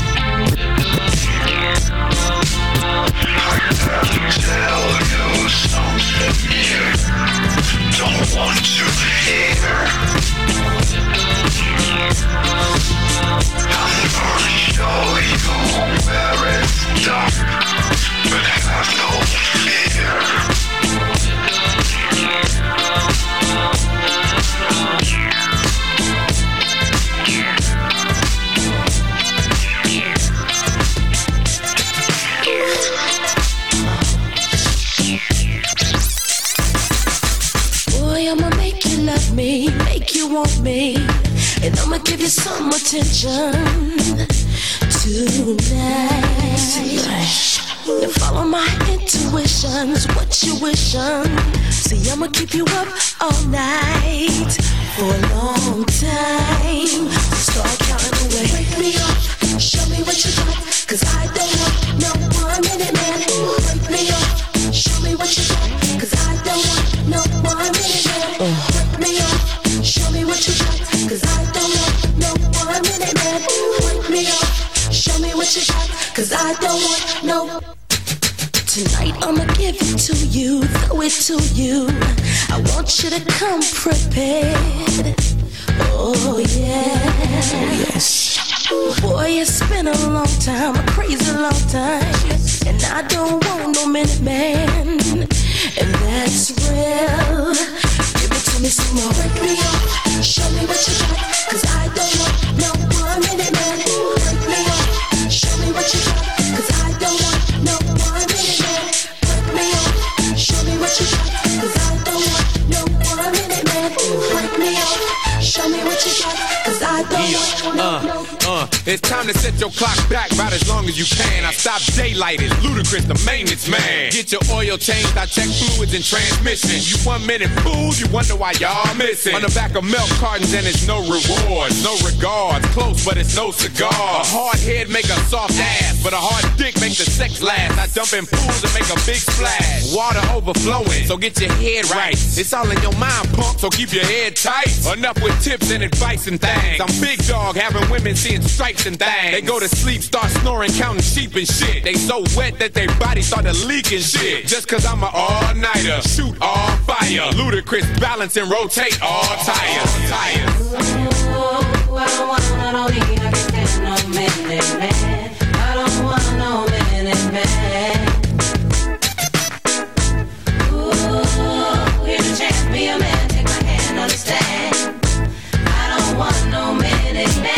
I gotta tell you something you don't want to hear. I'm gonna show you where it's dark, but have no fear. Boy, I'ma make you love me, make you want me, and I'ma give you some attention tonight. Now follow my intuition. intuitions, what you wishing? See, I'ma keep you up all night for a long time. Start counting away. Break me off, show me what you got, 'cause I don't want no 1 minute man. Break me off, show me what you got, 'cause I don't want no 1 minute man. Break me off, show me what you got, 'cause I don't want no 1 minute man. Break me off, show me what you got, 'cause I don't want no. Tonight I'ma give it to you, throw it to you. I want you to come prepared. Oh yeah, yes. Boy, it's been a long time, a crazy long time, and I don't want no minute man, and that's real. Give it to me some more. Break me off, show me what you got, 'cause I don't want no 1 minute man. Break me off, show me what you got, 'cause I don't want no 1 minute man. Break me off, show me what you got, 'cause I don't want no 1 minute man. Break me off, show me what you got, 'cause I don't want no. It's time to set your clock back about as long as you can. I stop daylight, it's Ludacris, the maintenance man. Get your oil changed, I check fluids and transmission. You 1 minute fools, you wonder why y'all missing. On the back of milk cartons and it's no rewards, no regards. Close but it's no cigar. A hard head make a soft ass, but a hard dick makes the sex last. I jump in pools and make a big splash. Water overflowing, so get your head right. It's all in your mind, punk, so keep your head tight. Enough with tips and advice and things. I'm big dog, having women seeing stripes and things. They go to sleep, start snoring, counting sheep and shit. They so wet that their body started leaking shit. Just 'cause I'm an all-nighter, shoot all fire. Ludacris balance and rotate all tires. Oh, I don't want no need, I can't stand no minute man. I don't want no minute man. Ooh, here's a chance, be a man, take my hand, understand. I don't want no minute man.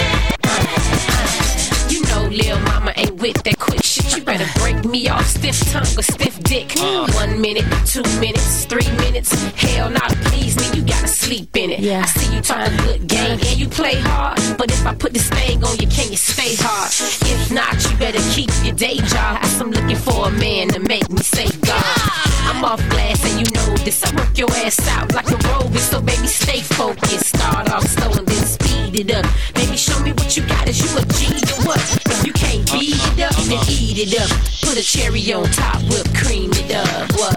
You know Lil' Mama ain't with that quick shit. You better break me off, stiff tongue or stiff dick. 1 minute, 2 minutes, 3 minutes. Hell nah, please me, you gotta sleep in it. I see you talk a good game and you play hard, but if I put this thing on you, can you stay hard? If not, you better keep your day job, 'cause I'm looking for a man to make me say God. I'm off glass and you know this. I work your ass out like a robot, so baby stay focused. Start off slow and then speed it up. Baby show me what you got, is you a G or what? If you can't beat it up, then eat it up. Put a cherry on top, whipped cream it up. What?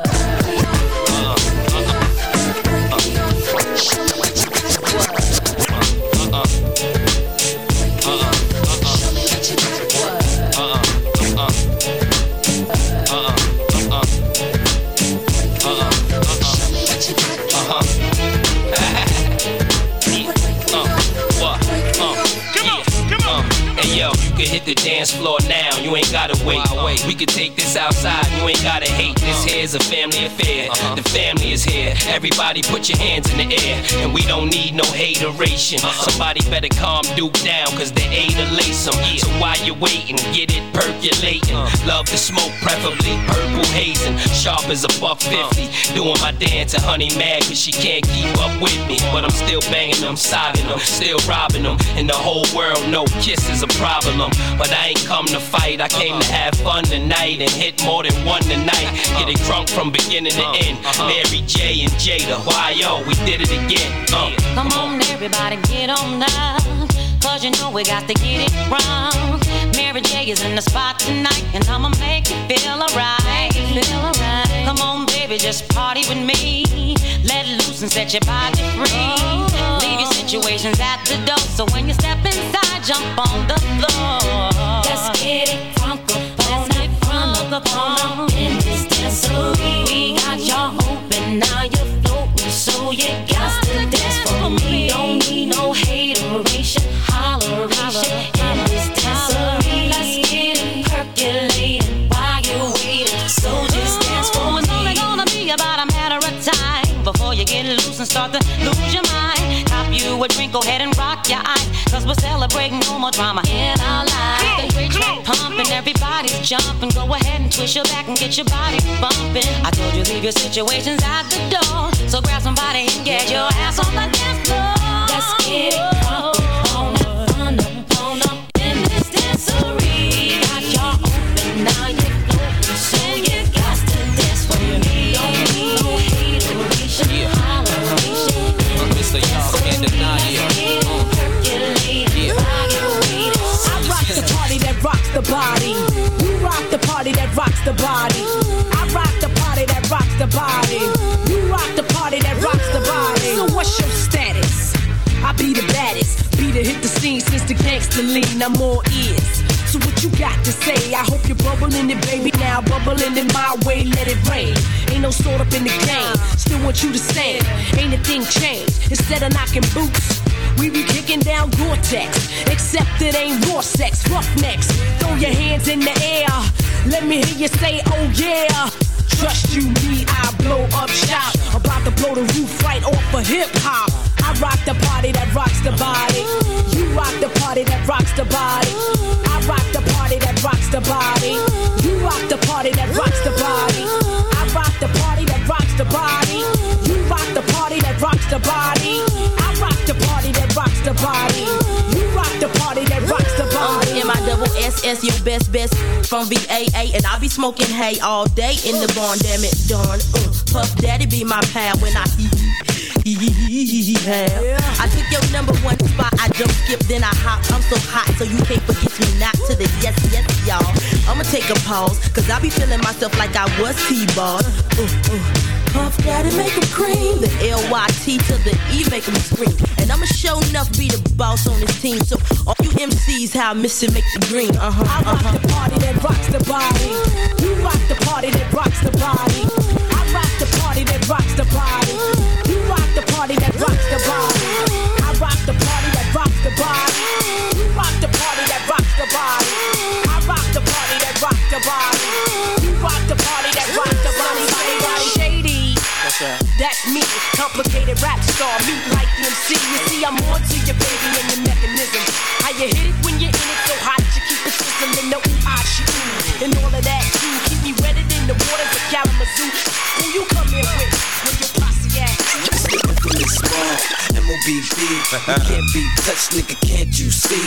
Yo, you can hit the dance floor now, you ain't gotta wait. We can take this outside, you ain't gotta hate. This here's a family affair, the family is here. Everybody put your hands in the air, and we don't need no hateration. Somebody better calm Duke down, 'cause they ate a lace 'em. So while you waiting, get it percolating. Love the smoke, preferably purple hazing. Sharp as a $1.50. Doing my dance, and honey mad 'cause she can't keep up with me. But I'm still banging them, sogging them, still robbing them. And the whole world know kiss is a problem. But I ain't come to fight, I came to have fun tonight and hit more than one tonight. Get it drunk from beginning to end. Mary J and Jada, Y.O., we did it again. Come on, everybody, get on down, 'cause you know we got to get it wrong. Mary J is in the spot tonight, and I'ma make you feel alright. Come on, baby, just party with me. Let loose and set your body free. Leave your situations at the door, so when you step inside, jump on the floor. Let's get it crunk up on in this dancery. We got y'all open, now you're floating, so you got to dance for me. Don't need no hateration, holleration in this dancery. Let's get it percolating while you're waiting, so just dance for me. It's only gonna be about a matter of time before you get loose and start to lose your mind. Cop you a drink, go ahead and rock your eyes, 'cause we're celebrating no more drama in our lives. The rich pumping, everybody's jumping. Go ahead and twist your back and get your body bumping. I told you leave your situations at the door, so grab somebody and get your ass on the dance floor. Let's get it on up in this dancery. Got y'all open, now you're floating, so you got to that rocks the body. I rock the party that rocks the body. You rock the party that rocks the body. So what's your status? I be the baddest, be the hit the scene since the gangster lean. I'm all ears. So what you got to say? I hope you're bubbling it, baby. Now bubbling in my way, let it rain. Ain't no sort up in the game. Still want you to stand. Ain't a thing changed. Instead of knocking boots, we be kicking down Gore-Tex. Except it ain't raw sex, roughnecks. Throw your hands in the air. Let me hear you say, oh yeah. Trust you, me, I blow up shop. About to blow the roof right off of hip hop. I rock the party that rocks the body. You rock the party that rocks the body. I rock the party that rocks the body. You rock the party that rocks the body. I rock the party that rocks the body. You rock the party that rocks the body. I rock the party that rocks the body. You rock the party that rocks the body. M-I-double-S-S, your best from VAA. And I be smoking hay all day in the barn, damn it, darn. Puff Daddy be my pal when I I took your number one spot, I jump, skip, then I hop. I'm so hot, so you can't forget me not to the yes, yes, y'all. I'ma take a pause, cause I be feeling myself like I was T-Ball. Puff Daddy make him cream. The L-Y-T to the E make him scream. And I'ma show enough be the boss on this team. So all you MCs, how I miss it, make the green. I rock the party that rocks the body. You rock the party that rocks the body. I rock the party that rocks the body. You rock the party that rocks the body. I rock the party that rocks the body. You rock the party that rocks the body. I rock the party that rocks the body. You rock the party that rocks the body. Shady. That's me, complicated rap star, me like the MC. You see, I'm on to your baby and your mechanism. How you hit it when you're in it so hot, you keep it sizzling, no I-shoot. And all of that too, keep me wetted in the waters of Kalamazoo. Who you come in with, when your posse at? M-O-B-B, you can't be touched, nigga, can't you see?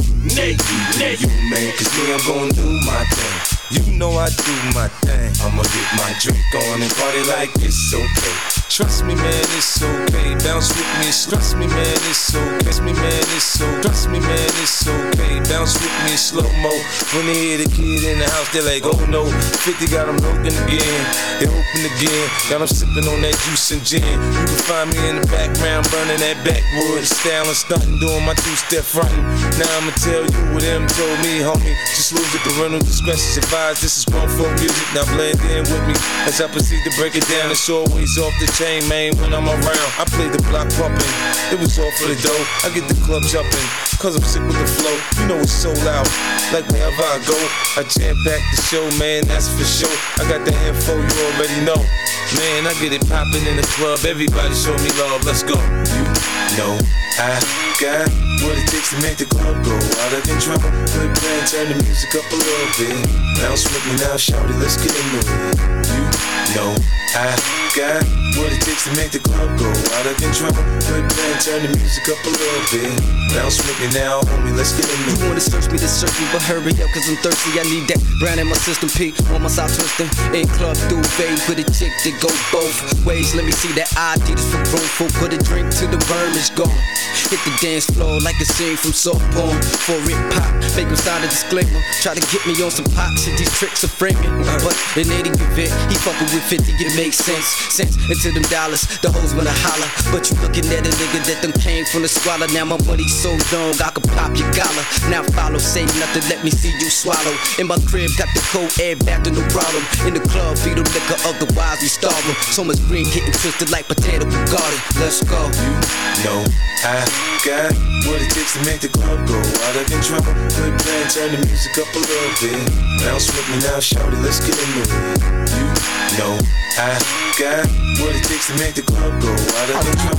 G-Nate, you man, cause me, I'm gon' do my thing. You know I do my thing. I'ma get my drink on and party like it's okay. Trust me, man, it's okay. Bounce with me, trust me, man, it's okay. Trust me, man, it's okay. Trust me, man, it's okay. Bounce with me, slow-mo. When they hear the kid in the house, they're like, oh no. 50 got them looking again. They open again. Got them sipping on that juice and gin. You can find me in the background, burning that backwood. Styling, stunting, doing my two-step frontin'. Now I'ma tell you what them told me, homie. Just lose it, parental discretion's advised. This is grown folk music, now blend in with me. As I proceed to break it down, it's always off the chain, man, when I'm around. I play the block pumping, it was all for the dough. I get the club jumping, cause I'm sick with the flow. You know it's so loud, like wherever I go. I jam-pack the show, man, that's for sure. I got the info, you already know. Man, I get it popping in the club, everybody show me love, let's go. You know I got what it takes to make the club go out of control. Good plan, turn the music up a little bit. Bounce with me now, shout it, let's get into it. You know I got what it takes to make the club go out of control. Good plan, turn the music up a little bit. Bounce with me now, homie, let's get into it. You wanna search me, then search me, but hurry up, cause I'm thirsty. I need that brown in my system, P, on my side twisting. In club through fade with a chick that go both ways. Let me see that ID, this for grown folk. Put a drink till the worm is gone. Hit the dance floor like a scene from soft porn. For it pop, make him sign a disclaimer. Try to get me on some pop shit, these tricks are framing. But in 80 event, he fucking with 50, it makes sense. Into them dollars, the hoes wanna holler. But you looking at a nigga that done came from the squalor. Now my money's so long, I can pop your collar. Now follow, say nothing, let me see you swallow. In my crib, got the cold air back to no problem. In the club, feed them liquor, otherwise we starving. So much green getting twisted like potato garden. Let's go. You know I got what it takes to make the club go out of control. Good plan, turn the music up a little bit. Bounce with me now, shout it, let's get into it. You know I got what it takes to make the club go out of control.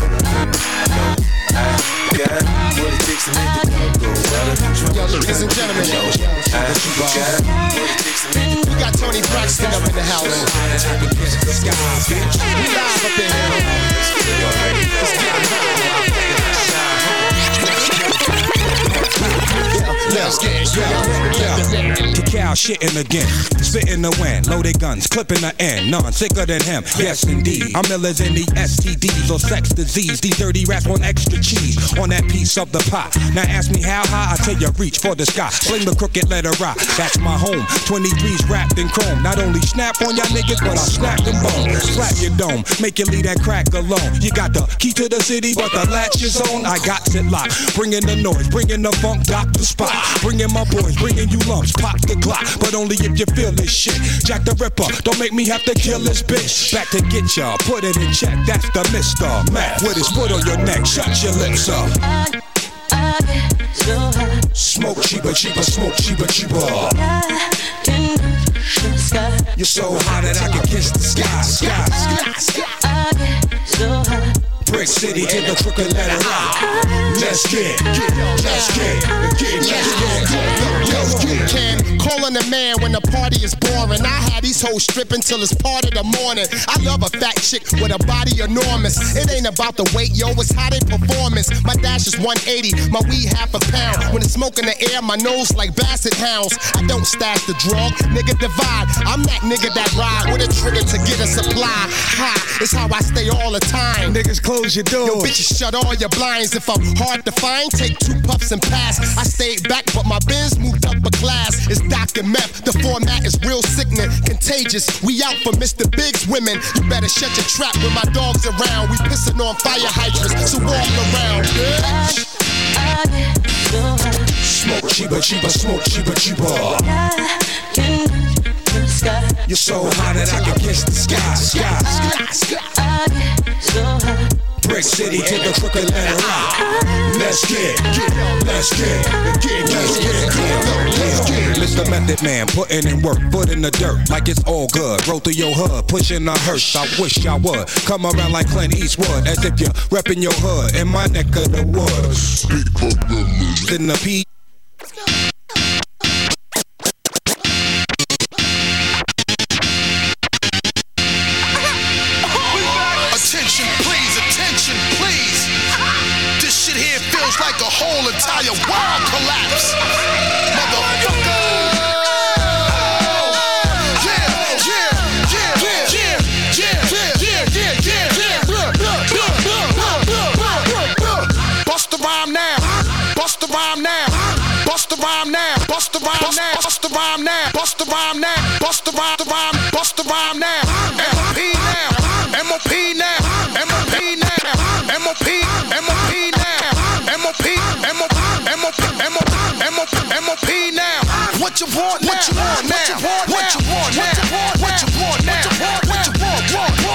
No, I got what it takes to make the club go out of control. Yo, ladies and gentlemen, I got what it takes to make the club go. We got Tony Braxton up in the house. We live up in here. Let's get it. Let's get Cow shitting again, spitting the wind, loaded guns, clipping the end, none sicker than him. Yes indeed, I'm ill as any STDs or sex disease. These dirty rats want extra cheese on that piece of the pie. Now ask me how high, I tell you reach for the sky. Fling the crooked letter rock, that's my home. 23's wrapped in chrome. Not only snap on y'all niggas, but I'll snap them bones. Slap your dome, make you leave that crack alone. You got the key to the city, but the latch is on. I got it locked, bringing the noise, bringing the funk, dock the spot. Bringing my boys, bringing you lumps, pop the clock. But only if you feel this shit. Jack the Ripper, don't make me have to kill this bitch. Back to get y'all, put it in check. That's the Mr. Mac with his foot on your neck. Shut your lips up. Smoke cheaper, cheaper, smoke cheaper, cheaper. You're so hot that I can kiss the sky, sky. Brick City to the crooked letter rock. Let's get. Calling a man when the party is boring. I had these hoes stripping till it's part of the morning. I love a fat chick with a body enormous. It ain't about the weight, yo, it's how they performance. My dash is 180, my weed half a pound. When it's smoke in the air, my nose like basset hounds. I don't stash the drug, nigga divide. I'm that nigga that ride with a trigger to get a supply. Ha, it's how I stay all the time. Niggas close your doors. Yo, bitches, shut all your blinds. If I'm hard to find, take 2 puffs and pass. I stayed back, but my biz moved up a class. It's Dr. Meth. The format is real sickening, contagious. We out for Mr. Big's women. You better shut your trap when my dog's around. We pissing on fire hydrants, so walk around, bitch. Smoke cheaper, cheaper, smoke cheaper, cheaper. You're so hot that I can kiss the sky, sky. Brick City to the crooked letter rock. Let's get. Mr. Method Man, putting in work, foot in the dirt, like it's all good. Roll through your hood, pushing the hearse. I wish y'all would come around like Clint Eastwood, as if you're repping your hood in my neck of the woods. In the P. Like the whole entire world collapse, motherfucker. Bust the rhyme now, bust the rhyme now, bust the rhyme now, bust the rhyme now, bust the rhyme now, bust the rhyme now, bust the rhyme, bust the rhyme now. MOP now, MOP now, MOP now, MOP, MOP now. MOP now. What you want now? What you want now? What you want now? What you want now? What you want?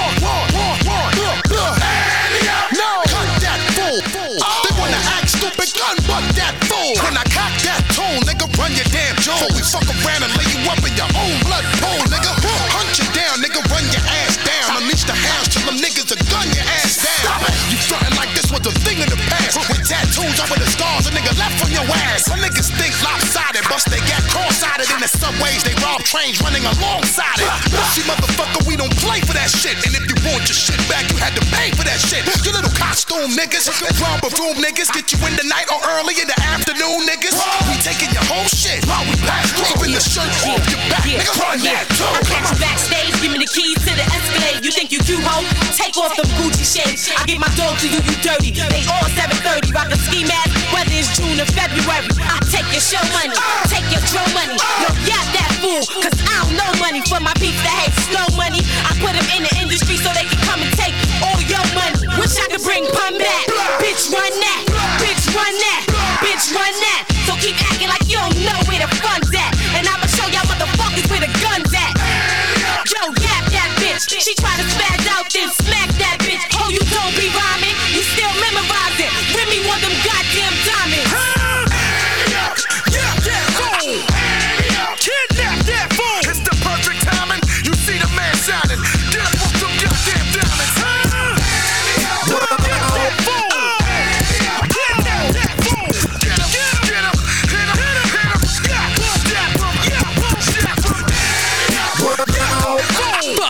No, cut that fool. They wanna act stupid, gun butt that fool. When I cock that tone, nigga, run your damn jaw. We fuck around and lay you up in your own blood pool, nigga. Hunt you down, nigga, run your ass down. Unleash the house till them niggas are gun your ass down. You frontin' like this was a thing in the past. With tattoos over the stars, a nigga left on your ass. Some niggas think lopsided, bust they get cross-sided in the subways. They rob trains running alongside it. See, motherfucker, we don't play for that shit. And if you want your shit back, you had to pay for that shit. You little costume niggas, romper room niggas, get you in the night or early in the afternoon, niggas. We taking your whole shit while we back, keeping the shirt off your back. Nigga, run that too. I catch you backstage, give me the keys to the Escalade. You think you cute, ho? Take off them Gucci shades. I get my dog to you, you dirty. They all 730, rock a ski mask, whether it's June or February. I take your show money, take your dro money. Yo, got that fool, cause I don't know money for my peeps that hate slow money. I put them in the industry so they can come and take all your money. Wish I could bring pun back. Bitch, run that. Bitch, run that. Bitch, run that. So keep acting like you don't know where the fun's at. And I'ma show y'all motherfuckers where the gun's at. Yo, yap that bitch. She try to spaz out, then smack that bitch. Oh, you don't be rhyming. You still memorize it. Remy want them goddamn diamonds. Kidnap that fool. It's the perfect timing. You see the man shining. Get up off them goddamn diamonds. Kidnap that fool. Kidnap that fool. Get him. Hit him.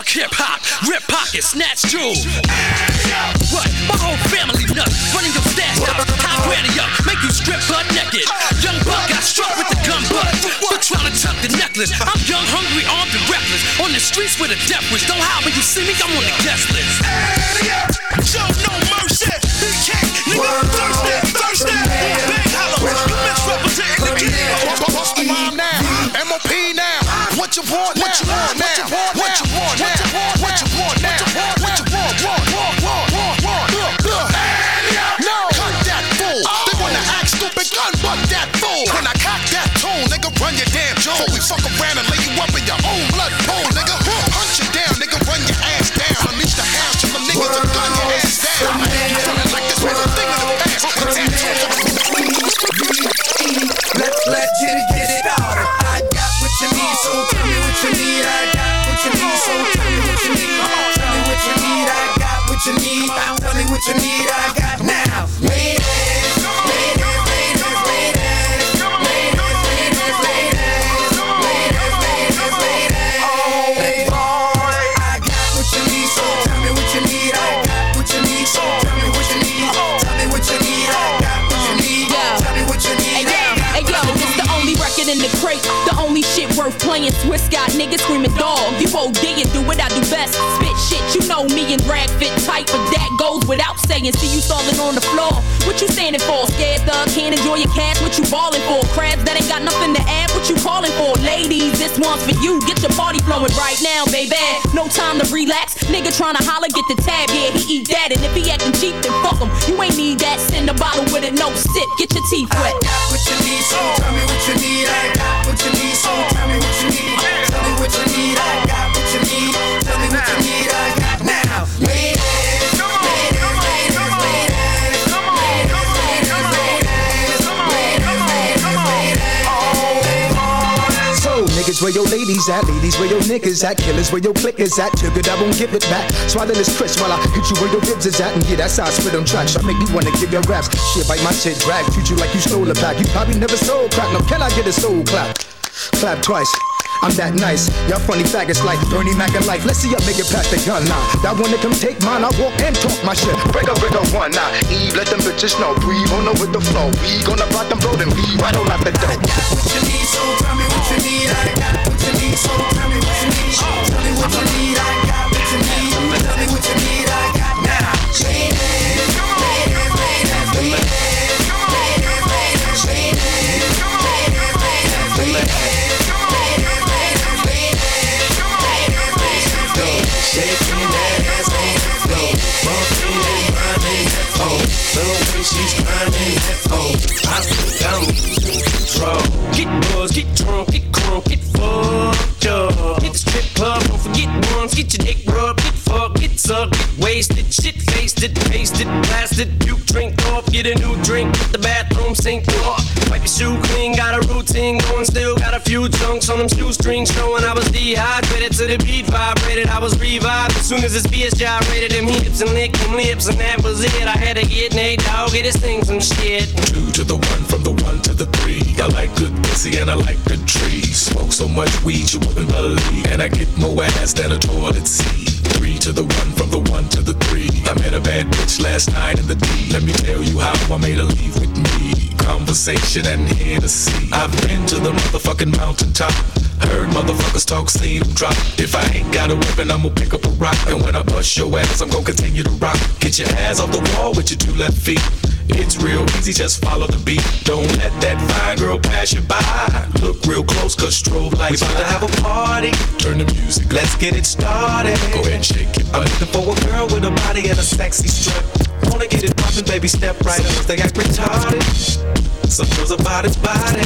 hip hop, rip pockets, snatch jewels. What? My whole family nuts, running your stash out, high granny up, make you strip butt naked. Young buck got struck with the gun butt, for trying to tuck the necklace. I'm young, hungry, armed, and reckless. On the streets with a death wish. Don't hide when you see me, I'm on the guest list. Show no mercy. He can't, nigga. Thursday. Big hollow. You misrepresenting the kid. Bust the rhyme now. MOP now. What you want now? What you want now? What you want now? What you want now? What you want? No. Cut that fool. They wanna act stupid, gun butt that fool. When I cock that tool, nigga, run your damn jaw. Before we fuck around and lay you up in your own blood pool, nigga. Hunt you down, nigga, run your ass down. Unleash the house till the niggas are gun your ass down. Feeling like this was a thing of the past. Let's get it started. I got what you need, so tell me what you need. I got what you need, so tell me what you need. Tell me what you need. I got what you need. Tell me what you need. I got now. Ladies. In the crate, the only shit worth playing. Swiss got niggas screaming dog. You OD and do what I do best. Spit shit, you know me and rag fit tight, but that goes without saying. See you stalling on the floor. What you standing for? Scared thug, can't enjoy your cash. What you ballin' for? Crabs that ain't got nothing to add. What you calling for? Ladies, this one's for you. Get your party flowing right now, baby. No time to relax. Nigga tryna holler, get the tab. Yeah, he eat that. And if he acting cheap, then fuck him. You ain't need that. Send a bottle with it, no sip. Get your teeth wet. I got what you need, so tell me what you need. I got what you need, so tell me what you need. Tell me what you need. I got what you need. Tell me what you need. I got now. Ladies. Niggas, where your ladies at? Ladies, where your niggas at? Killers, where your clickers at? Triggered, I won't give it back. Swallow this crisp while I hit you where your ribs is at. And yeah, that's how I spit on tracks. I make me wanna give your raps. Shit, bite my shit, drag. Treat you like you stole a pack. You probably never sold crack. No, can I get a soul clap? Clap twice. I'm that nice. Y'all funny faggots like Bernie Mac and life. Let's see y'all make it past the gun line. That one that come take mine, I walk and talk my shit. Break up one now. Eve, let them bitches know. Breathe on over the flow. We gonna rock them road and leave right on out the door. I got what you need, so tell me what you need. I got what you need, so tell me what you need. Tell me what you need. I got what you need. Tell me what you need. I got now. Shaking that ass on the floor, bumping and grinding that phone. The way she's grinding that phone, I put down draw. Get buzzed, get drunk, get crunk, get fucked up. Hit the strip club, don't forget once. Get your dick rubbed, get fucked, get sucked, get wasted, shit faced it, pasted, blasted. Puke, drink off, get a new drink, hit the bathroom sink off. Wipe your shoe clean, got a routine going, still got a few chunks on them shoestrings showing I was dehydrated to the beat vibrated. I was revived as soon as this BS gyrated them hips and licked them lips, and that was it. I had to get Nate Dogg, get his thing some shit. 2 to the 1, from the 1 to the 3. I like good pussy and I like good trees. Smoke so much weed you wouldn't believe, and I get more ass than a toilet seat. 3 to the 1, from the 1 to the 3. I met a bad bitch last night in the D. Let me tell you how I made her leave with me. Conversation and Hennessy. I've been to the motherfucking mountaintop. Heard motherfuckers talk, seen them drop. If I ain't got a weapon, I'ma pick up a rock. And when I bust your ass, I'm gon' continue to rock. Get your ass off the wall with your 2 left feet. It's real easy, just follow the beat. Don't let that fine girl pass you by. Look real close, cause strobe lights. We about to have a party. Turn the music, let's get it started. Go ahead and shake it. I'm looking for a girl with a body and a sexy strut. Wanna get it poppin', baby, step right up. They act retarded. Some girls about his body.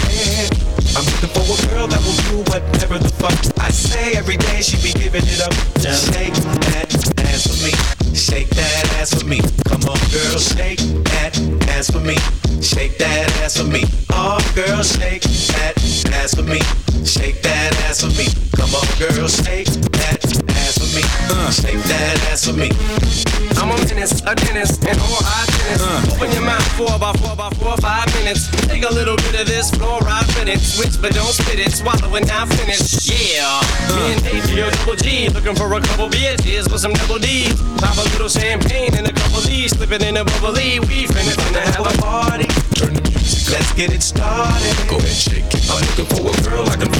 I'm looking for a girl that will do whatever the fuck I say. Every day she be giving it up. Shake that ass for me. Shake that ass for me. Come on, girl, shake that ass for me. Shake that ass for me. Oh, girl, shake that ass for me. Shake that ass for me. Come on, girl, shake that ass for me. Shake that ass for me. I'm a menace, a dentist, and high tennis. Open your mouth for about 4 or 5 minutes. Take a little bit of this fluoride. split it, switch but don't spit it, swallow when I finish. Yeah, me and ATO double G, looking for a couple bitches with some double D's. Pop a little champagne and a couple D's, slip it in a bubbly. We finna have a party. Turn the music up. Let's get it started. Go ahead, shake it. I'm looking for a girl I can